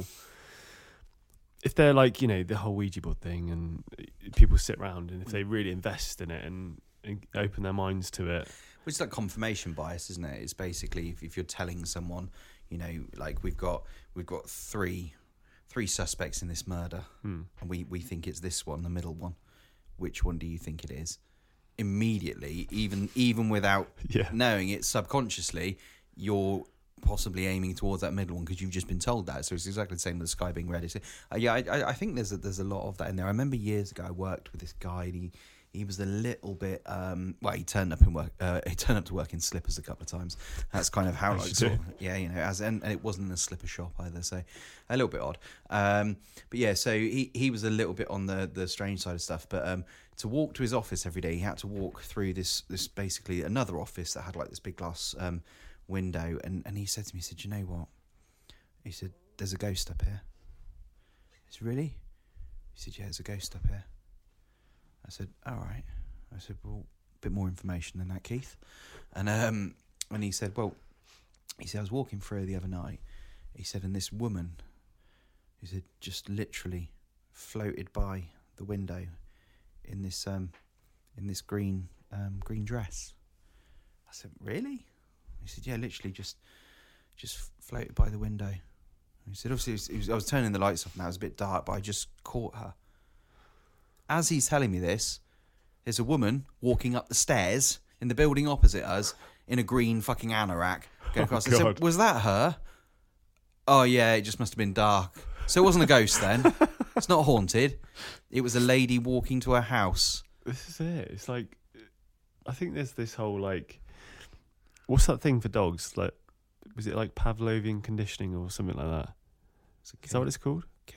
if they're like, you know, the whole Ouija board thing, and people sit around, and if they really invest in it and, and open their minds to it, Which is like confirmation bias, isn't it? It's basically if, if you're telling someone, you know, like we've got we've got three three suspects in this murder, hmm, and we, we think it's this one, the middle one. Which one do you think it is? Immediately, even even without yeah, knowing it subconsciously, you're possibly aiming towards that middle one because you've just been told that. So it's exactly the same with the sky being red. It's, uh, yeah, I, I I think there's a, there's a lot of that in there. I remember years ago I worked with this guy, and he he was a little bit um well he turned up in work uh, he turned up to work in slippers a couple of times. That's kind of how As like you sort do. of, yeah, you know, as and, and it wasn't in a slipper shop either, so a little bit odd. Um, but yeah, so he he was a little bit on the the strange side of stuff, but um. To walk to his office every day, he had to walk through this this basically another office that had like this big glass um, window, and, and he said to me, he said, "You know what?" He said, "There's a ghost up here." I said, "Really?" He said, "Yeah, there's a ghost up here." I said, "All right." I said, "Well, a bit more information than that, Keith." And um and he said, "Well," he said, "I was walking through the other night." He said, "And this woman," he said, "just literally floated by the window." in this um in this green um green dress. I said, "Really?" He said, "Yeah, literally just just floated by the window." He said, "Obviously, it was, it was, I was turning the lights off and that was a bit dark, but I just caught her." As he's telling me this, there's a woman walking up the stairs in the building opposite us in a green fucking anorak going across. Oh, I God. said, "Was that her?" "Oh yeah, it just must have been dark." So it wasn't a ghost then. It's not haunted. It was a lady walking to her house. this is it. It's like, I think there's this whole like, what's that thing for dogs? Like, was it like Pavlovian conditioning or something like that? It's a Is that what it's called? cake?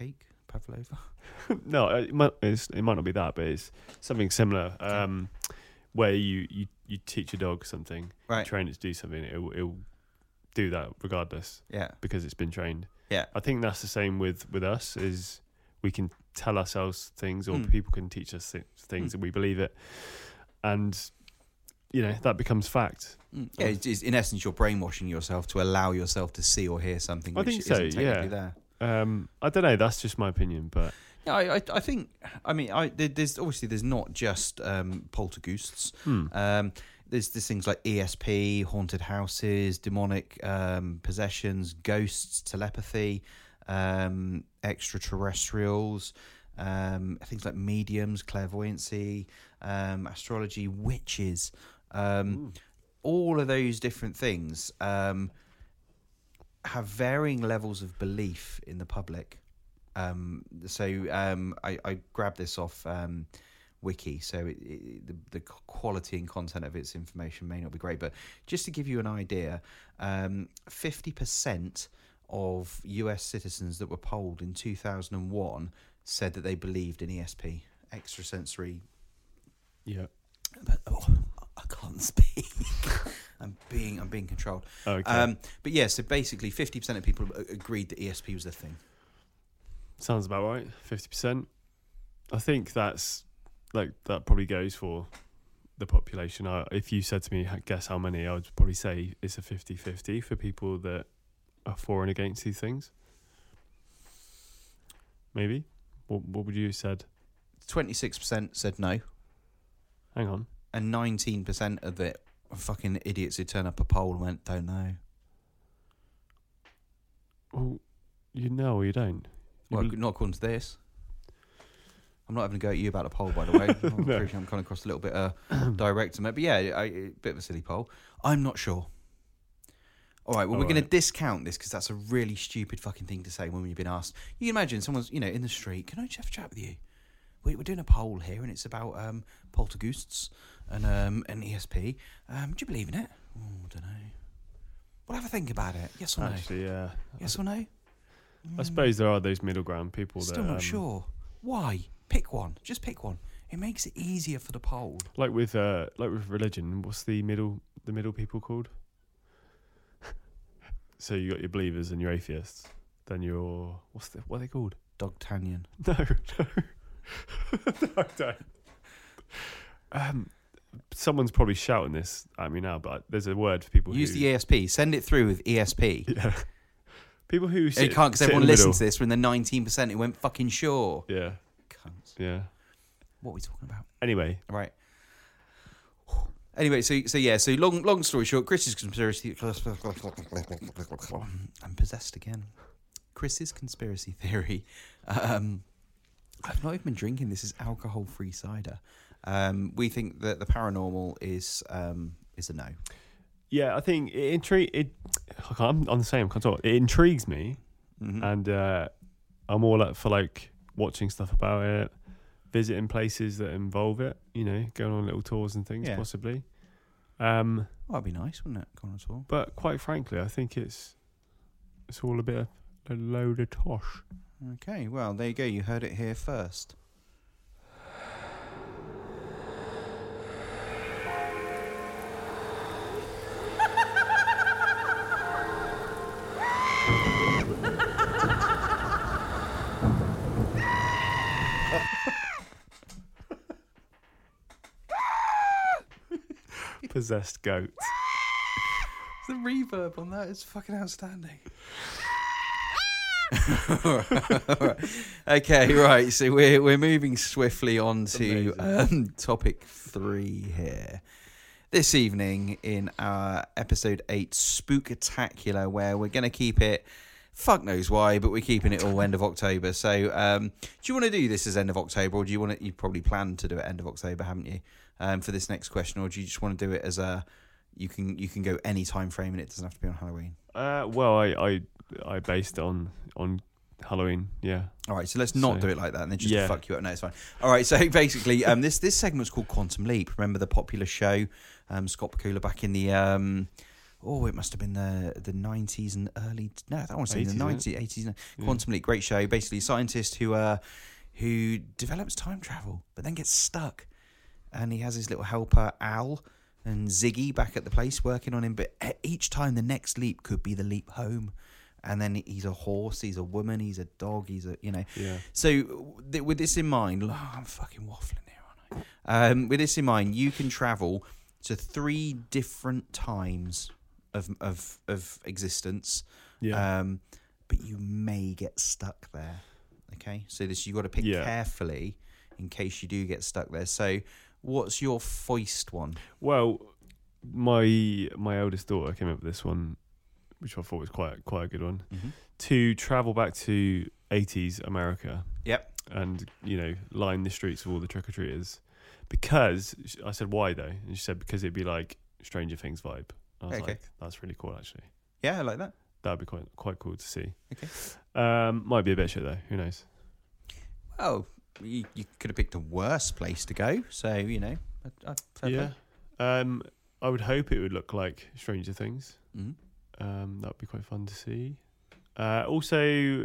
Pavlova. No, it might it's, it might not be that, but it's something similar. Um, where you, you, you teach a dog something, Right. train it to do something, it'll, it'll do that regardless Yeah. because it's been trained. Yeah. I think that's the same with, with us. Is we can tell ourselves things, or Mm. people can teach us th- things, Mm. and we believe it, and you know that becomes fact. Mm. Yeah, it's, it's, in essence, you're brainwashing yourself to allow yourself to see or hear something I which think so, isn't technically yeah. there. Um, I don't know. That's just my opinion, but Yeah, I, I, I think. I mean, I there- there's obviously there's not just um, poltergeists. hmm. Um, there's there's things like E S P, haunted houses, demonic um, possessions, ghosts, telepathy, um, extraterrestrials, um, things like mediums, clairvoyancy, um, astrology, witches. Um, Ooh. all of those different things um, have varying levels of belief in the public. Um, so um, I, I grabbed this off um, Wiki, so it, it, the, the quality and content of its information may not be great, but just to give you an idea, um, fifty percent of U S citizens that were polled in two thousand one said that they believed in E S P, extrasensory. Yeah. But, oh, I can't speak. I'm being I'm being controlled. Okay. Um, but yeah, so basically, fifty percent of people agreed that E S P was a thing. Sounds about right. Fifty percent. I think that's like that probably goes for the population. I, if you said to me, guess how many, I would probably say it's a fifty-fifty for people that are for and against these things. Maybe. What, what would you have said? twenty-six percent said no, Hang on. and nineteen percent of it are fucking idiots who turn up a poll and went, don't know. Well, you know or you don't. You Well, bel- not according to this. I'm not having a go at you about a poll, by the way. I'm No. pretty sure I'm coming across a little bit uh, direct on it. But yeah, I, a bit of a silly poll. I'm not sure. All right, well, All we're going right. to discount this because that's a really stupid fucking thing to say when you've been asked. You can imagine someone's, you know, in the street. Can I just have a chat with you? We- We're doing a poll here, and it's about um, poltergeists and um, and E S P. Um, do you believe in it? Oh, I don't know. Well, have a think about it. Yes or no? Actually, yeah. Yes or no? I suppose there are those middle ground people Still that not um, sure. Why? Pick one. Just pick one. It makes it easier for the poll. like with uh, like with religion. What's the middle the middle people called? So you got your believers and your atheists. Then your what's the what are they called? Dogtanian. No, no, no, I don't. Um, someone's probably shouting this at me now, but there's a word for people Use who the E S P. Send it through with E S P. yeah, people who sit, You can't because sit in everyone the listens middle. to this. We're in the nineteen percent who went fucking sure. Yeah, Cunts. yeah. What are we talking about? Anyway, Right. Anyway, so so yeah, so long long story short, Chris's conspiracy. I'm possessed again. Chris's conspiracy theory. Um, I've not even been drinking. This is alcohol-free cider. Um, we think that the paranormal is um, is a no. yeah, I think it intrigue. It, I'm on the same. I can't talk. It intrigues me, Mhm. and uh, I'm all up for like watching stuff about it, visiting places that involve it. You know, going on little tours and things, Yeah. possibly. Um, Well, that'd be nice, wouldn't it? Go on at all. but quite frankly, I think it's it's all a bit of a load of tosh. Okay, well, there you go. You heard it here first. Possessed goat. The reverb on that is fucking outstanding. Okay, right. So we're we're moving swiftly on to Amazing. um, topic three here. This evening in our episode eight Spooktacular, where we're going to keep it, fuck knows why, but we're keeping it all end of October. So, um, do you want to do this as end of October, or do you want to? You probably planned to do it end of October, haven't you? Um, for this next question, or do you just want to do it as a you can you can go any time frame and it doesn't have to be on Halloween? Uh, well, I, I I based it on on Halloween. Yeah. All right, so let's not So- do it like that, and then just Yeah. to fuck you up. No, it's fine. All right, so basically, um, this this segment's called Quantum Leap. Remember the popular show, um, Scott Bakula back in the um, oh, it must have been the the nineties and early. No, that was in the eighties, nineties, eighties. No. Quantum Leap, great show. Basically, a scientist who uh who develops time travel, but then gets stuck, and he has his little helper Al and Ziggy back at the place working on him. But each time, the next leap could be the leap home. And then he's a horse, he's a woman, he's a dog, he's a, you know. Yeah. So th- with this in mind, oh, I'm fucking waffling here, aren't I? Um, with this in mind, you can travel to three different times of of of existence. Yeah. Um, but you may get stuck there. Okay, so this you've got to pick Yeah. carefully in case you do get stuck there. So, what's your foist one? Well, my my eldest daughter came up with this one, which I thought was quite quite a good one. Mm-hmm. To travel back to eighties America. Yep. And, you know, line the streets with all the trick or treaters, because I said why though, and she said because it'd be like Stranger Things vibe. I was Okay. like, that's really cool actually. Yeah, I like that. That'd be quite quite cool to see. Okay. Um, might be a bit shit though. Who knows? Oh, you, you could have picked a worse place to go. So you know, I, I, fair Yeah. Um, I would hope it would look like Stranger Things. play. Mhm. Um, that would be quite fun to see. Uh, also,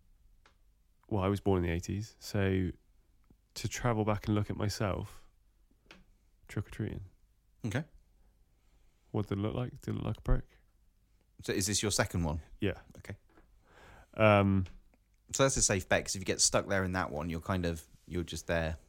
well, I was born in the eighties, so to travel back and look at myself trick or treating. Okay. What did it look like? Did it look like a prick? So is this your second one? Yeah. Okay. Um, So that's a safe bet because if you get stuck there in that one, you're kind of you're just there.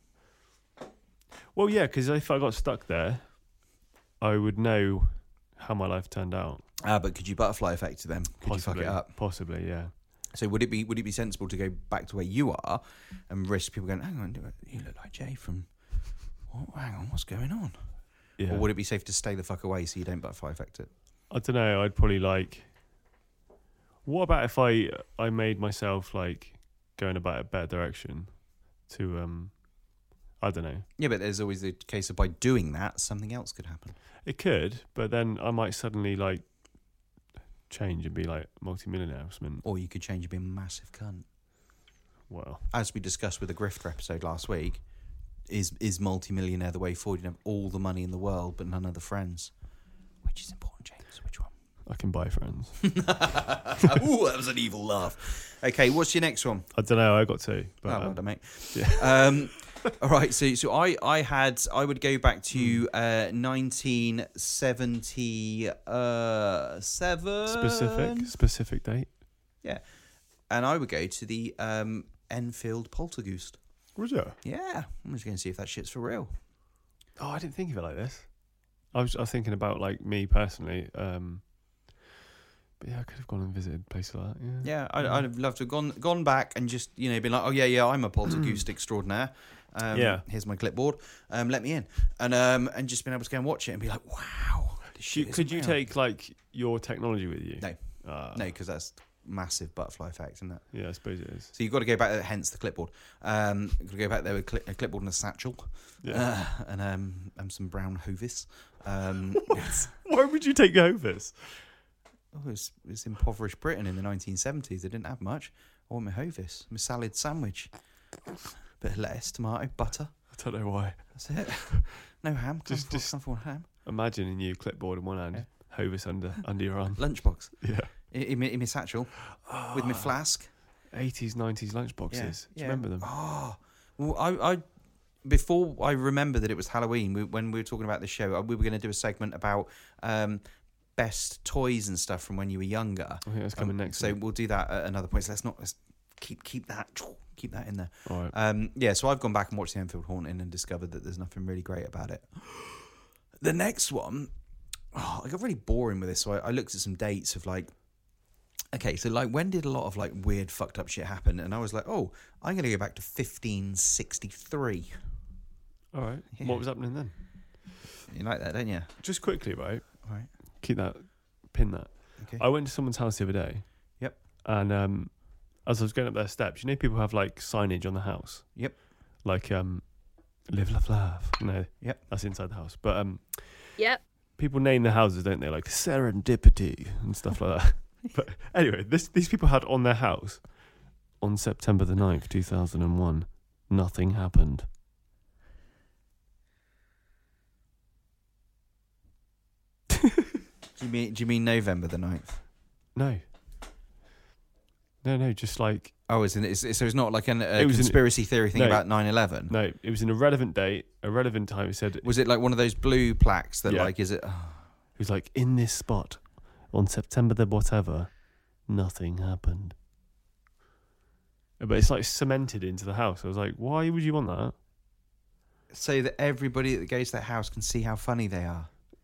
well, yeah, because if I got stuck there, I would know how my life turned out. Ah, but could you butterfly effect to them? Could Possibly, you fuck it up? Possibly, yeah. So would it be would it be sensible to go back to where you are and risk people going, hang on, you look like Jay from. What, hang on, what's going on? Yeah. Or would it be safe to stay the fuck away so you don't butterfly effect it? I don't know. I'd probably like. What about if I I made myself like going about a better direction to um, I don't know. Yeah, but there's always the case of by doing that, something else could happen. It could, but then I might suddenly like change and be like multi-millionaire or something. Or you could change and be a massive cunt. Well, As we discussed with the Grifter episode last week, is is multi-millionaire the way forward? You have all the money in the world, but none of the friends. Which is important, James? Which one? I can buy friends. Ooh, that was an evil laugh. Okay, what's your next one? I don't know. I got two, but Oh, well um, done, mate. yeah. Um, all right, so so I, I had I would go back to uh, nineteen seventy seven specific specific date. yeah, and I would go to the um, Enfield Poltergeist. Was it? Yeah, I'm just going to see if that shit's for real. Oh, I didn't think of it like this. I was I was thinking about like me personally. Um, but yeah, I could have gone and visited places like that. Yeah. Yeah, I'd, I'd have loved to have gone gone back and just you know been like, oh yeah, yeah, I'm a poltergeist extraordinaire. Um, Yeah. Here's my clipboard. Um, let me in, and um, and just been able to go and watch it and be like, wow. This Should- shit could isn't you real. take like your technology with you? No. Uh, No, because that's massive butterfly effect, isn't it? Yeah, I suppose it is. So you've got to go back there, hence the clipboard. Um, you've got to go back there with cli- a clipboard and a satchel, Yeah. uh, and um, and some brown hovis. Um, Why would you take Hovis? oh, it's, it's impoverished Britain in the nineteen seventies. They didn't have much. I want my hovis, my salad sandwich, bit of lettuce, tomato, butter. I don't know why. That's it. No ham. Come Just- for, just- come for ham. Imagine a new clipboard in one hand, Hovis under under your arm. Lunchbox Yeah. in, in, my, in my satchel with my flask. eighties, nineties lunchboxes. Yeah, Do yeah. you remember them? Oh, well, I, I before I remember that it was Halloween. We, when we were talking about the show, we were going to do a segment about um, best toys and stuff from when you were younger. I think that's coming Um, next. So week. we'll do that at another point. So let's not let's keep keep that keep that in there. All right. Um, yeah, so I've gone back and watched the Enfield Haunting and discovered that there's nothing really great about it. The next one, oh, I got really boring with this, so I, I looked at some dates of like, okay, so like when did a lot of like weird fucked up shit happen? And I was like, oh, I'm going to go back to fifteen sixty-three. All right. Yeah. What was happening then? You like that, don't you? Just quickly, right? All right. Keep that, pin that. Okay. I went to someone's house the other day. Yep. And um, as I was going up their steps, you know, people have like signage on the house. Yep. Like um, live, laugh, laugh. No. Yep. That's inside the house. But um, Yep. people name their houses, don't they? Like serendipity and stuff like that. But anyway, this these people had on their house on September the ninth, two thousand one, nothing happened. Do you mean? Do you mean November the ninth? No. No, no, just like... Oh, it's, an, it's so it's not like an, a It was an- conspiracy theory thing no. about nine eleven? No, it was an irrelevant date, a relevant time. It said... Was it like one of those blue plaques that Yeah. like, is it... Oh, It was like, in this spot, on September the whatever, nothing happened. But it's like cemented into the house. I was like, why would you want that? so that everybody that goes to that house can see how funny they are.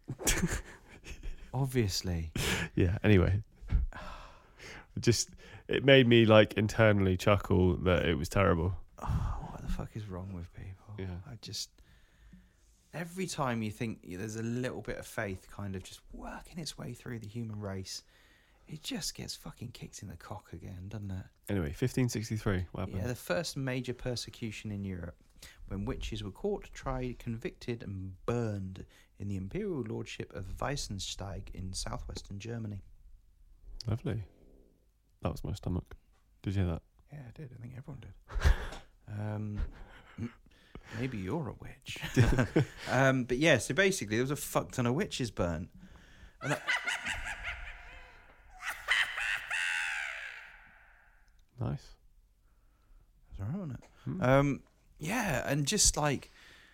Obviously. Yeah, anyway. Just, it made me like internally chuckle that it was terrible. Oh, what the fuck is wrong with people? Yeah. I just... Every time you think there's a little bit of faith kind of just working its way through the human race, it just gets fucking kicked in the cock again, doesn't it? Anyway, fifteen sixty-three, what happened? Yeah, the first major persecution in Europe, when witches were caught, tried, convicted and burned in the imperial lordship of Weissensteig in southwestern Germany. Lovely. That was my stomach. Did you hear that? Yeah, I did. I think everyone did. um, m- maybe you're a witch. um, but yeah, so basically there was a fuck ton of witches burnt. And I- Nice. That's all right, wasn't it? Hmm. Um, yeah, and just like,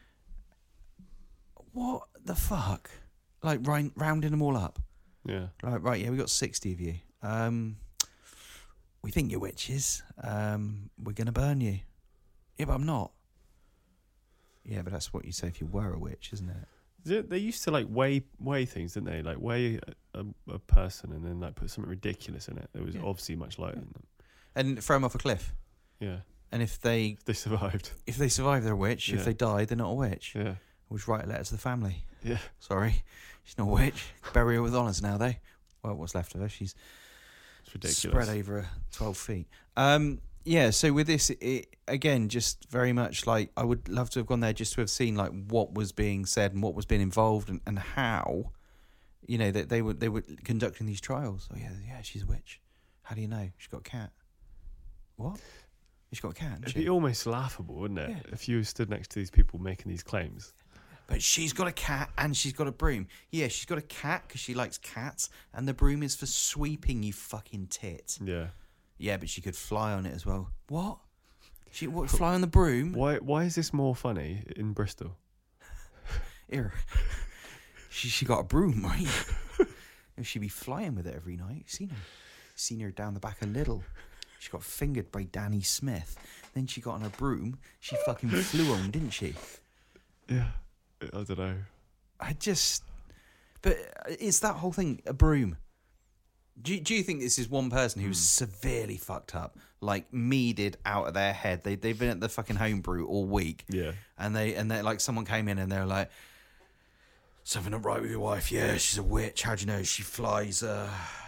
what the fuck? Like, ri- rounding them all up. Yeah. Right, right, yeah, we got sixty of you. Um, we think you're witches. Um, we're going to burn you. Yeah, but I'm not. Yeah, but that's what you say if you were a witch, isn't it? They- They used to like weigh weigh things, didn't they? Like weigh a, a, a person and then like put something ridiculous in it. It was Yeah. obviously much lighter than them. And throw them off a cliff. Yeah. And if they They survived. if they survive, they're a witch. Yeah. If they die, they're not a witch. Yeah. We'll just write a letter to the family. Yeah. Sorry, she's not a witch. Bury her with honours now, though. Well, what's left of her? She's It's ridiculous. spread over twelve feet. Um, yeah, so with this, it, again, just very much like I would love to have gone there just to have seen like what was being said and what was being involved and, and how, you know, that they were they were conducting these trials. Oh yeah, yeah, she's a witch. How do you know? She's got a cat. What? She's got a cat. hasn't It'd she? be almost laughable, wouldn't it? Yeah. If you stood next to these people making these claims. But she's got a cat and she's got a broom. Yeah, she's got a cat because she likes cats, and the broom is for sweeping, you fucking tit. Yeah. Yeah, but she could fly on it as well. What? She what, fly on the broom? Why Why is this more funny in Bristol? Here. She she got a broom, right? And she'd be flying with it every night. You seen her? Seen her down the back of Lidl. She got fingered by Danny Smith. Then she got on her broom. She fucking flew home, didn't she? Yeah. I don't know. I just... But it's that whole thing, a broom. Do you, do you think this is one person who's severely fucked up? Like, meaded out of their head. They, they've been at the fucking homebrew all week. Yeah. And they and they like someone came in and they're like, something not right with your wife. Yeah, she's a witch. How do you know? She flies... Uh...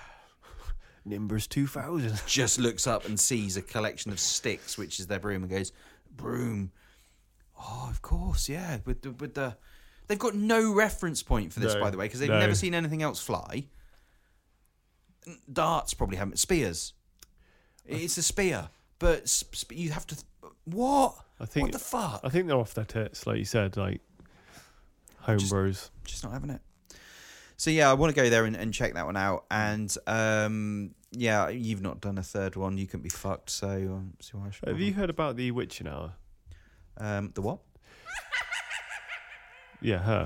Nimbus two thousand. Just looks up and sees a collection of sticks, which is their broom, and goes, broom. Oh, of course, yeah. With the, with the, they've got no reference point for this, No, by the way, because they've no. never seen anything else fly. Darts probably haven't. Spears. It's a spear, but sp- you have to. What? I think What the fuck? I think they're off their tits, like you said, like homebrews. Just not having it. So yeah, I want to go there and, and check that one out. And um, yeah, you've not done a third one. You couldn't be fucked. So um, see why I should. Have you heard about the witching hour? Um, the what? Yeah, her.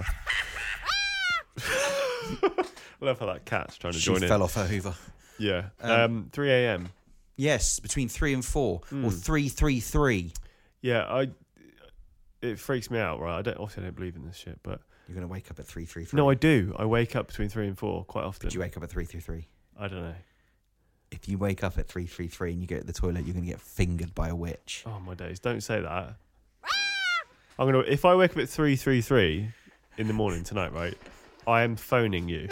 I love how that cat's trying to She join in. fell off her Hoover. Yeah. Um, Um, three a.m. Yes, between three and four, or Mm. three three three. Yeah, I. It freaks me out, right? I don't. Obviously, I don't believe in this shit, but You're gonna wake up at three three three. no, I do. I wake up between three and four quite often. Did you wake up at three three three? I don't know. If you wake up at three three three and you go to the toilet, you're gonna get fingered by a witch. Oh my days! Don't say that. I'm gonna. If I wake up at three three three in the morning tonight, right? I am phoning you.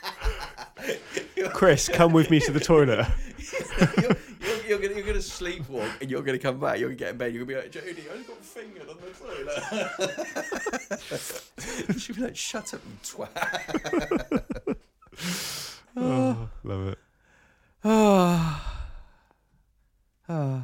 Chris, come with me to the toilet. you're, you're, you're gonna you're gonna sleepwalk and you're gonna come back. You're gonna get in bed. You're gonna be like, Jodie, I just got fingered on the toilet. She'll be like, shut up, you twat. Oh, love it. Oh. Oh.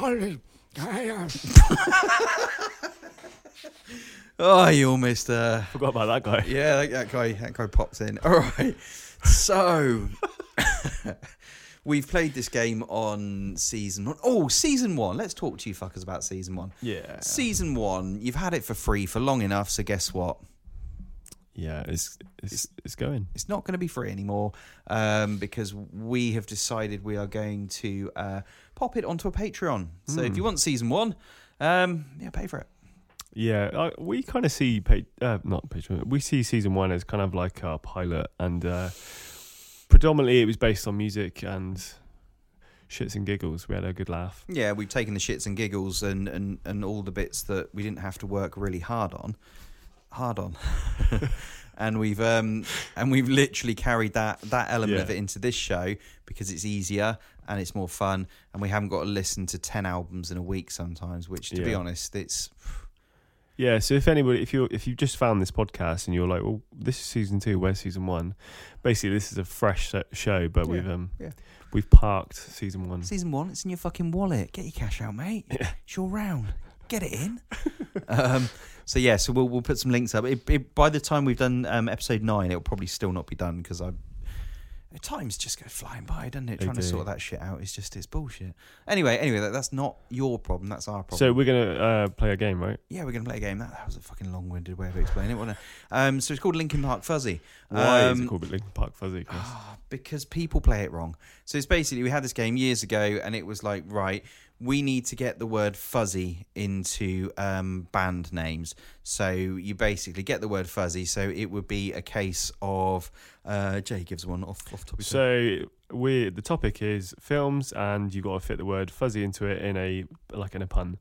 Wally. I am. Oh, you almost uh Forgot about that guy. yeah, that, that guy that guy pops in. All right. So we've played this game on season one. Oh, season one. Let's talk to you fuckers about season one. Yeah. Season one, you've had it for free for long enough, so guess what? Yeah, it's it's it's going. It's not going to be free anymore um, because we have decided we are going to uh, pop it onto a Patreon. So if you want season one, um, yeah, pay for it. Yeah, I, we kind of see pa- uh, not Patreon. We see season one as kind of like our pilot, and uh, predominantly it was based on music and shits and giggles. We had a good laugh. Yeah, we've taken the shits and giggles and, and, and all the bits that we didn't have to work really hard on, hard on, and we've um and we've literally carried that that element Yeah. of it into this show because it's easier and it's more fun, and we haven't got to listen to ten albums in a week sometimes. Which, to be Yeah. honest, it's Yeah, so if anybody, if you if you just found this podcast and you're like, well, this is season two, where's season one? Basically, this is a fresh se- show, but Yeah, we've um yeah. we've parked season one. season one. It's in your fucking wallet. Get your cash out, mate. It's your round. Get it in. um, so yeah, so we'll we'll put some links up. It, it, by the time we've done um, episode nine, it'll probably still not be done because I. Times just go flying by, doesn't it? They Trying to do. sort that shit out is just it's bullshit. Anyway, anyway, that, that's not your problem. That's our problem. So we're gonna uh, play a game, right? yeah, we're gonna play a game. That, that was a fucking long-winded way of explaining it, wasn't it? Um, so it's called Linkin Park Fuzzy. Why is Um, it called Linkin Park Fuzzy? Chris? because people play it wrong. So it's basically, we had this game years ago and it was like, right, we need to get the word fuzzy into um, band names. So you basically get the word fuzzy. So it would be a case of, uh, Jay gives one off, off top of his head. So we the topic is films, and you got to fit the word fuzzy into it in a like in a pun.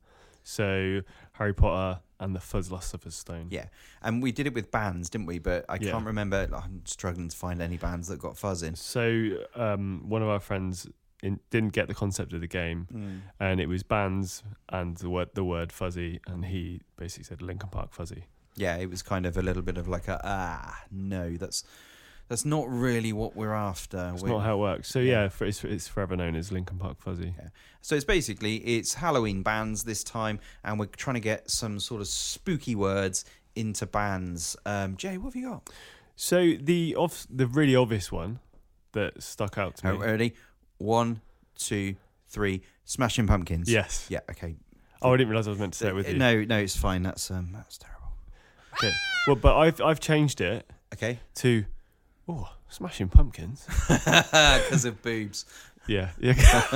So Harry Potter and the Philosopher's Stone. Yeah, and we did it with bands, didn't we? But I Yeah. can't remember. I'm struggling to find any bands that got fuzz in. So um, one of our friends in, didn't get the concept of the game, and it was bands and the word the word fuzzy, and he basically said Linkin Park Fuzzy. Yeah, it was kind of a little bit of like a ah no, that's that's not really what we're after. It's We're- not how it works. So Yeah. yeah, for, it's it's forever known as Linkin Park Fuzzy. Yeah. So it's basically it's Halloween bands this time, and we're trying to get some sort of spooky words into bands. Um, Jay, what have you got? So the off the really obvious one that stuck out to me. Oh, ready? One, two, three. Smashing Pumpkins. Yes. Yeah. Okay. Oh, I didn't realise I was meant to say it with you. No, no, it's fine. That's um, that's terrible. Okay. Well, but I've I've changed it Okay. to oh, Smashing Pumpkins. Because of boobs. Yeah. Yeah.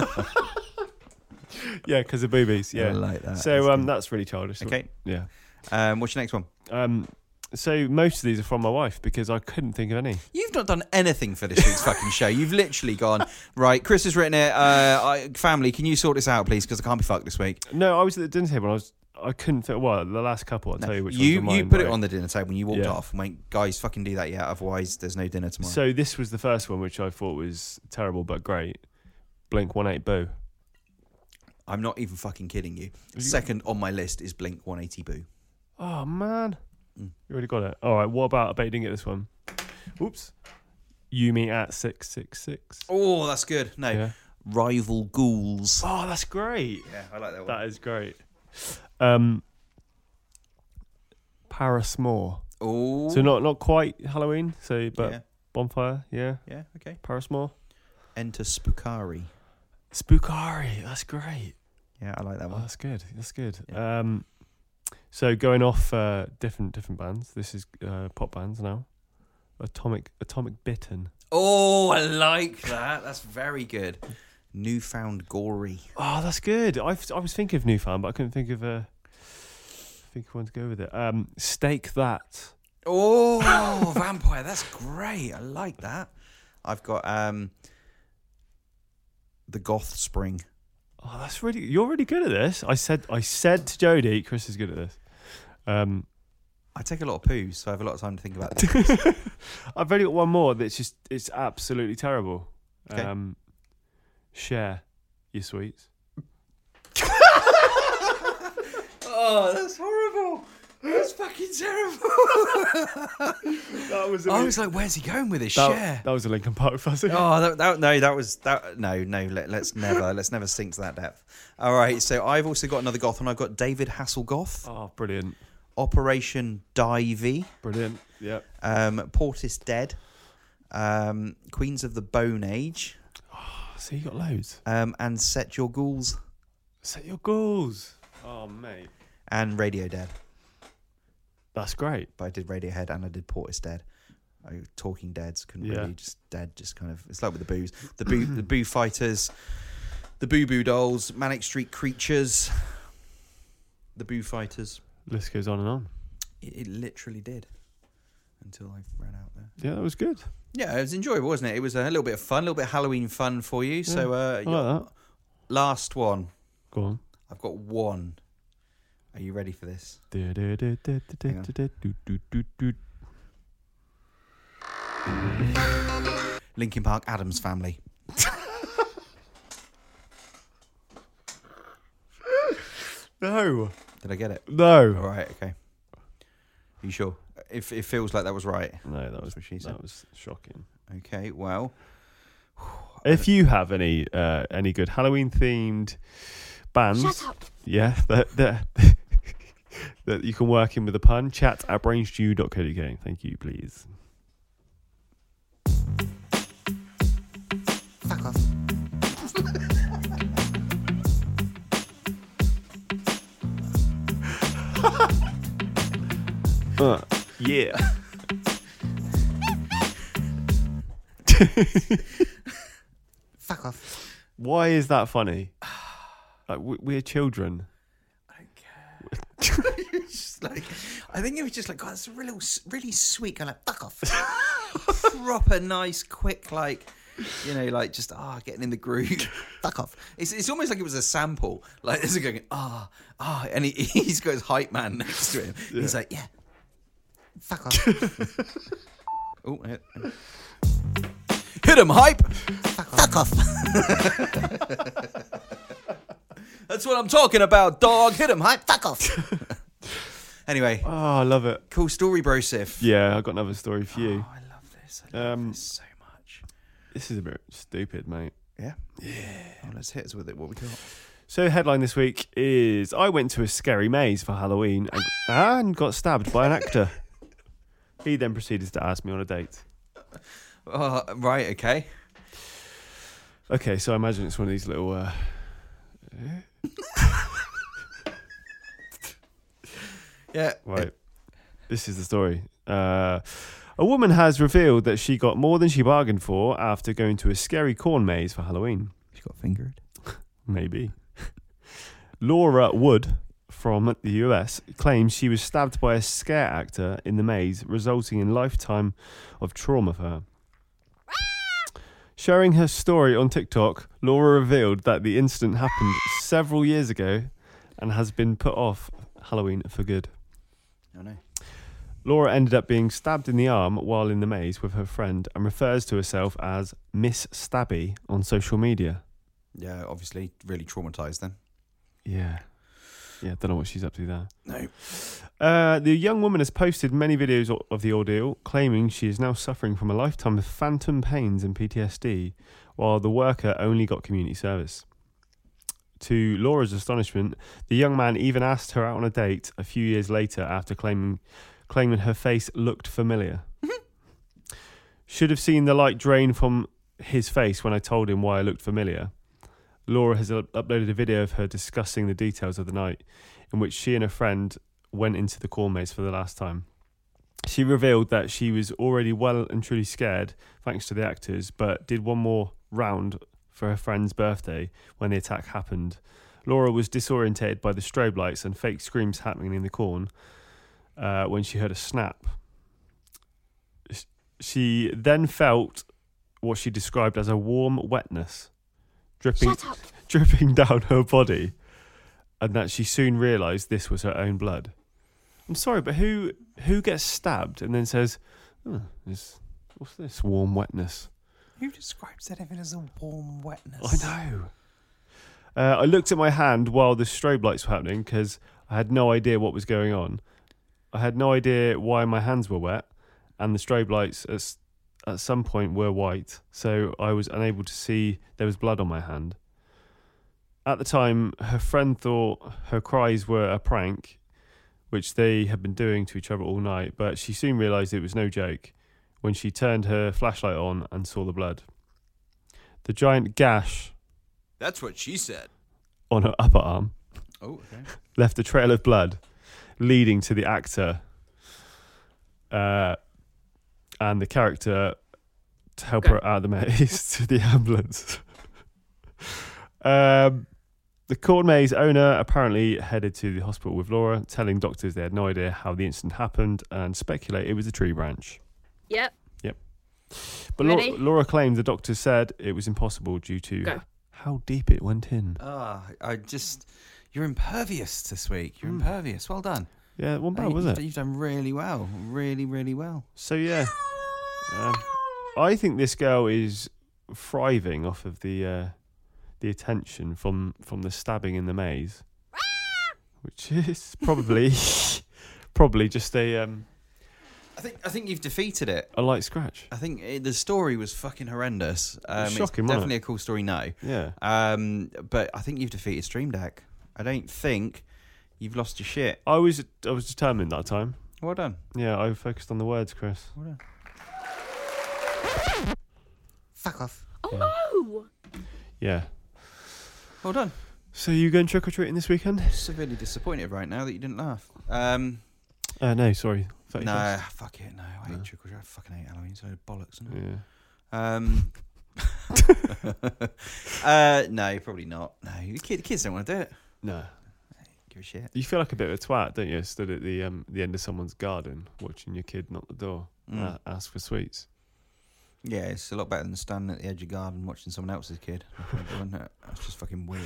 Yeah, because of boobies. I Yeah. like that. So That's um, good. that's really childish. Okay. Yeah. Um, what's your next one? Um, so most of these are from my wife because I couldn't think of any. You've not done anything for this week's fucking show. You've literally gone, right, Chris has written it. Uh, I, family, can you sort this out, please? Because I can't be fucked this week. No, I was at the dinner table and I was I couldn't fit. Well, the last couple I'll tell you which you ones are you mine, put it right? on the dinner table and you walked Yeah. off and went, guys, fucking do that, yeah. Otherwise, there's no dinner tomorrow. So this was the first one, which I thought was terrible but great. Blink one eight Boo. I'm not even fucking kidding you. you- Second on my list is Blink one eighty Boo. Oh man, Mm. you already got it. All right, what about? I bet you didn't get this one. Oops. You meet at six six six. Oh, that's good. No, Yeah. Rival Ghouls. Oh, that's great. Yeah, I like that one. That is great. Um, Parismore. Oh, So not not quite Halloween. So but yeah, bonfire. Yeah. yeah, okay. Parismore. Enter Spookari. Spookari. That's great. Yeah, I like that Oh, one. that's good. That's good. Yeah. Um, so going off uh, different different bands. This is uh, pop bands now. Atomic Atomic Bitten. Oh, I like that. That's very good. Newfound Gory. Oh, that's good. I I was thinking of Newfound, but I couldn't think of a think of one to go with it. Um, Stake That. Oh, Vampire. That's great. I like that. I've got um, the Goth Spring. Oh, that's really you're really good at this. I said I said to Jodie, Chris is good at this. Um, I take a lot of poos, so I have a lot of time to think about things. I've only got one more that's just it's absolutely terrible. Okay. Um, share your sweets. Oh, that's horrible. That's fucking fucking terrible. That was. I was like, where's he going with this? that, Share. that was a Linkin Park fuzzy. Oh, that, that no, that was that. No, no. Let, let's never, let's never sink to that depth. All right. So I've also got another goth one. I've got David Hasselhoff, Oh, brilliant, Operation Divey, brilliant. Yeah. um, Portis Dead, um, Queens of the Bone Age, So you got loads. um, and Set Your Ghouls, Set your goals. Oh, mate, and Radio Dead. that's great. But I did Radiohead and I did Portis Dead. I, Talking Deads couldn't Yeah. really just dead. Just kind of. It's like with the boos, the boo, the Boo Fighters, the Boo Boo Dolls, Manic Street Creatures, the Boo Fighters. List goes on and on. It, it literally did until I ran out there. Yeah, that was good. Yeah, it was enjoyable, wasn't it? It was a little bit of fun, a little bit of Halloween fun for you. So, uh, I your like that. last one. Go on. I've got one. Are you ready for this? Du- du- du- du- du- du- Hang on. du- du- du- du- du- Linkin Park, Adams Family. No. Did I get it? No. All right. Okay. Are you sure? If it feels like that was right. No, that was what she said. that was shocking. Okay. Well. If you have any uh, any good Halloween themed bands, Shut up. yeah, that that that you can work in with a pun, chat at brainstew dot co dot uk. Thank you, please. Fuck off. Uh, yeah. Fuck off. Why is that funny? Like we- we're children. I don't care. It's just like, I think it was just like, God, it's really, really sweet. Kind of like, fuck off. Proper nice, quick, like, you know, like just ah, getting in the groove. Fuck off. It's it's almost like it was a sample. Like this is going ah ah, and he, he's got his hype man next to him. He's like, yeah, fuck off. Oh, hit, hit him, hype. Fuck off. That's what I'm talking about, dog. Hit him, hype. Fuck off. Anyway, Oh, I love it. cool story, bro. Sif. Yeah, I've got another story for you. Oh, I love this. I love Um, this so much. This is a bit stupid, mate. Yeah. Yeah. Oh, let's hit us with it. What we got? So, headline this week is I went to a scary maze for Halloween and, and got stabbed by an actor. He then proceeded to ask me on a date. Oh, right. Okay. Okay, so I imagine it's one of these little. Uh, Yeah. right. This is the story. Uh, a woman has revealed that she got more than she bargained for after going to a scary corn maze for Halloween. She got fingered. Maybe. Laura Wood from the U S claims she was stabbed by a scare actor in the maze, resulting in lifetime of trauma for her. Sharing her story on TikTok, Laura revealed that the incident happened several years ago and has been put off Halloween for good. Oh no. Laura ended up being stabbed in the arm while in the maze with her friend and refers to herself as Miss Stabby on social media. Yeah. Obviously, really traumatized then. Yeah. Yeah, don't know what she's up to there. No. Uh, the young woman has posted many videos o- of the ordeal, claiming she is now suffering from a lifetime of phantom pains and P T S D, while the worker only got community service. To Laura's astonishment, the young man even asked her out on a date a few years later after claiming claiming her face looked familiar. Should have seen the light drain from his face when I told him why I looked familiar. Laura has up- uploaded a video of her discussing the details of the night in which she and her friend went into the corn maze for the last time. She revealed that she was already well and truly scared, thanks to the actors, but did one more round for her friend's birthday when the attack happened. Laura was disorientated by the strobe lights and fake screams happening in the corn uh, when she heard a snap. She then felt what she described as a warm wetness dripping Shut up. dripping down her body, and that she soon realised this was her own blood. I'm sorry, but who who gets stabbed and then says, oh, this, what's this warm wetness? Who describes anything as a warm wetness? I know. Uh, I looked at my hand while the strobe lights were happening because I had no idea what was going on. I had no idea why my hands were wet, and the strobe lights at, s- at some point were white, so I was unable to see there was blood on my hand. At the time, her friend thought her cries were a prank, which they had been doing to each other all night, but she soon realised it was no joke when she turned her flashlight on and saw the blood. The giant gash That's what she said. on her upper arm Oh, okay. left a trail of blood leading to the actor uh, and the character to help Go. her out of the maze to the ambulance. um, the Corn Maze owner apparently headed to the hospital with Laura, telling doctors they had no idea how the incident happened and speculate it was a tree branch. Yep. But Laura, Ready? Laura claimed the doctor said it was impossible due to Go. how deep it went in. Ah, I just... You're impervious this week. You're Mm. impervious. Well done. Yeah, one Hey, bad, was you've, it? You've done really well. Really, really well. So yeah, um, I think this girl is thriving off of the uh, the attention from from the stabbing in the maze, which is probably probably just a um, I think I think you've defeated it. a light scratch. I think it, the story was fucking horrendous. Um, Shocking, it's wasn't definitely a cool story now. Yeah, Um, but I think you've defeated Stream Deck. I don't think you've lost your shit. I was I was determined that time. Well done. Yeah, I focused on the words, Chris. Well done. Fuck off. Oh Yeah. no! Yeah. Well done. So you going trick or treating this weekend? Severely disappointed right now that you didn't laugh. Um, Uh, no, sorry. no, thirty-first. fuck it. No, I hate No. trick or treat. I fucking hate Halloween. So bollocks. Isn't it? Yeah. Um, uh, no, probably not. No, the kid, kids don't want to do it. No. Give a shit. You feel like a bit of a twat, don't you? Stood at the um the end of someone's garden, watching your kid knock the door, Mm. and a- ask for sweets. Yeah, it's a lot better than standing at the edge of the garden watching someone else's kid. Isn't it? That's just fucking weird.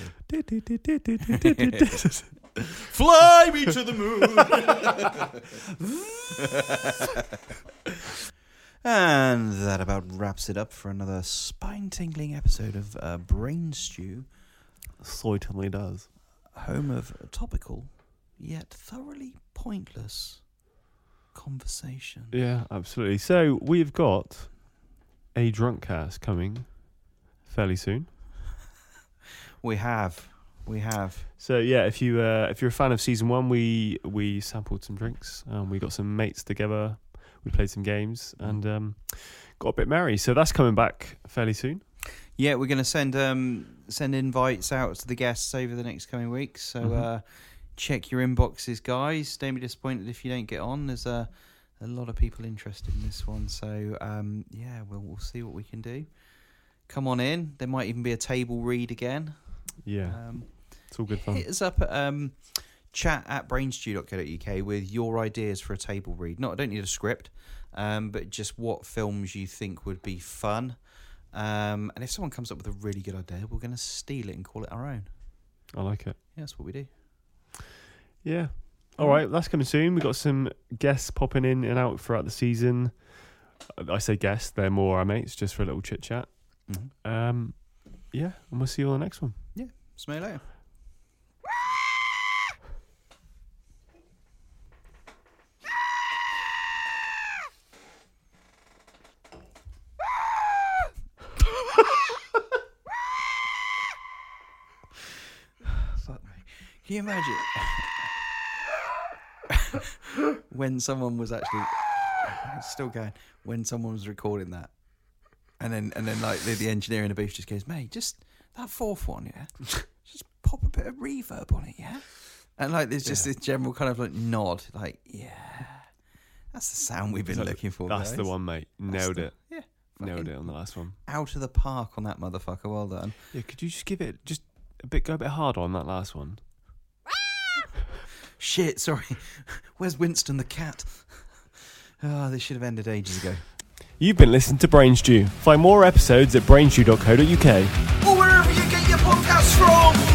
Fly me to the moon. And that about wraps it up for another spine-tingling episode of uh, Brain Stew, Certainly does. home of topical yet thoroughly pointless conversation. Yeah, absolutely. So we've got a drunk cast coming fairly soon. We have, we have. So yeah, if you uh, if you're a fan of season one, we we sampled some drinks. Um, we got some mates together. We played some games and um, got a bit merry. So that's coming back fairly soon. Yeah, we're going to send um send invites out to the guests over the next coming weeks. So Mhm. uh, check your inboxes, guys. Don't be disappointed if you don't get on. There's a a lot of people interested in this one. So um yeah, we'll we'll see what we can do. Come on in. There might even be a table read again. Yeah, Um, it's all good fun. hit us up at um chat at brainstew dot co dot uk with your ideas for a table read. Not I don't need a script, um, but just what films you think would be fun. Um, and if someone comes up with a really good idea, we're going to steal it and call it our own. I like it. Yeah, that's what we do. Yeah. All right, that's coming soon. We've got some guests popping in and out throughout the season. I say guests, they're more our mates, just for a little chit chat. Mm-hmm. Um, yeah, and we'll see you on the next one. Smell you later. Fuck me. Can you imagine when someone was actually it's still going when someone was recording that, and then and then like the, the engineer in the booth just goes, "Mate, just that fourth one, yeah, just pop a bit of reverb on it, yeah." And like there's just Yeah. this general kind of like nod, like, "Yeah, that's the sound we've been That- looking for." That's guys. the one, mate. That's Nailed the- it. Yeah, Nailed fucking it on the last one. out of the park on that motherfucker. Well done. Yeah, could you just give it just a bit, go a bit harder on that last one? Shit, sorry. Where's Winston the cat? Oh, this should have ended ages ago. You've been listening to Brain Stew. Find more episodes at brainstew dot co dot uk. Or wherever you get your podcasts from.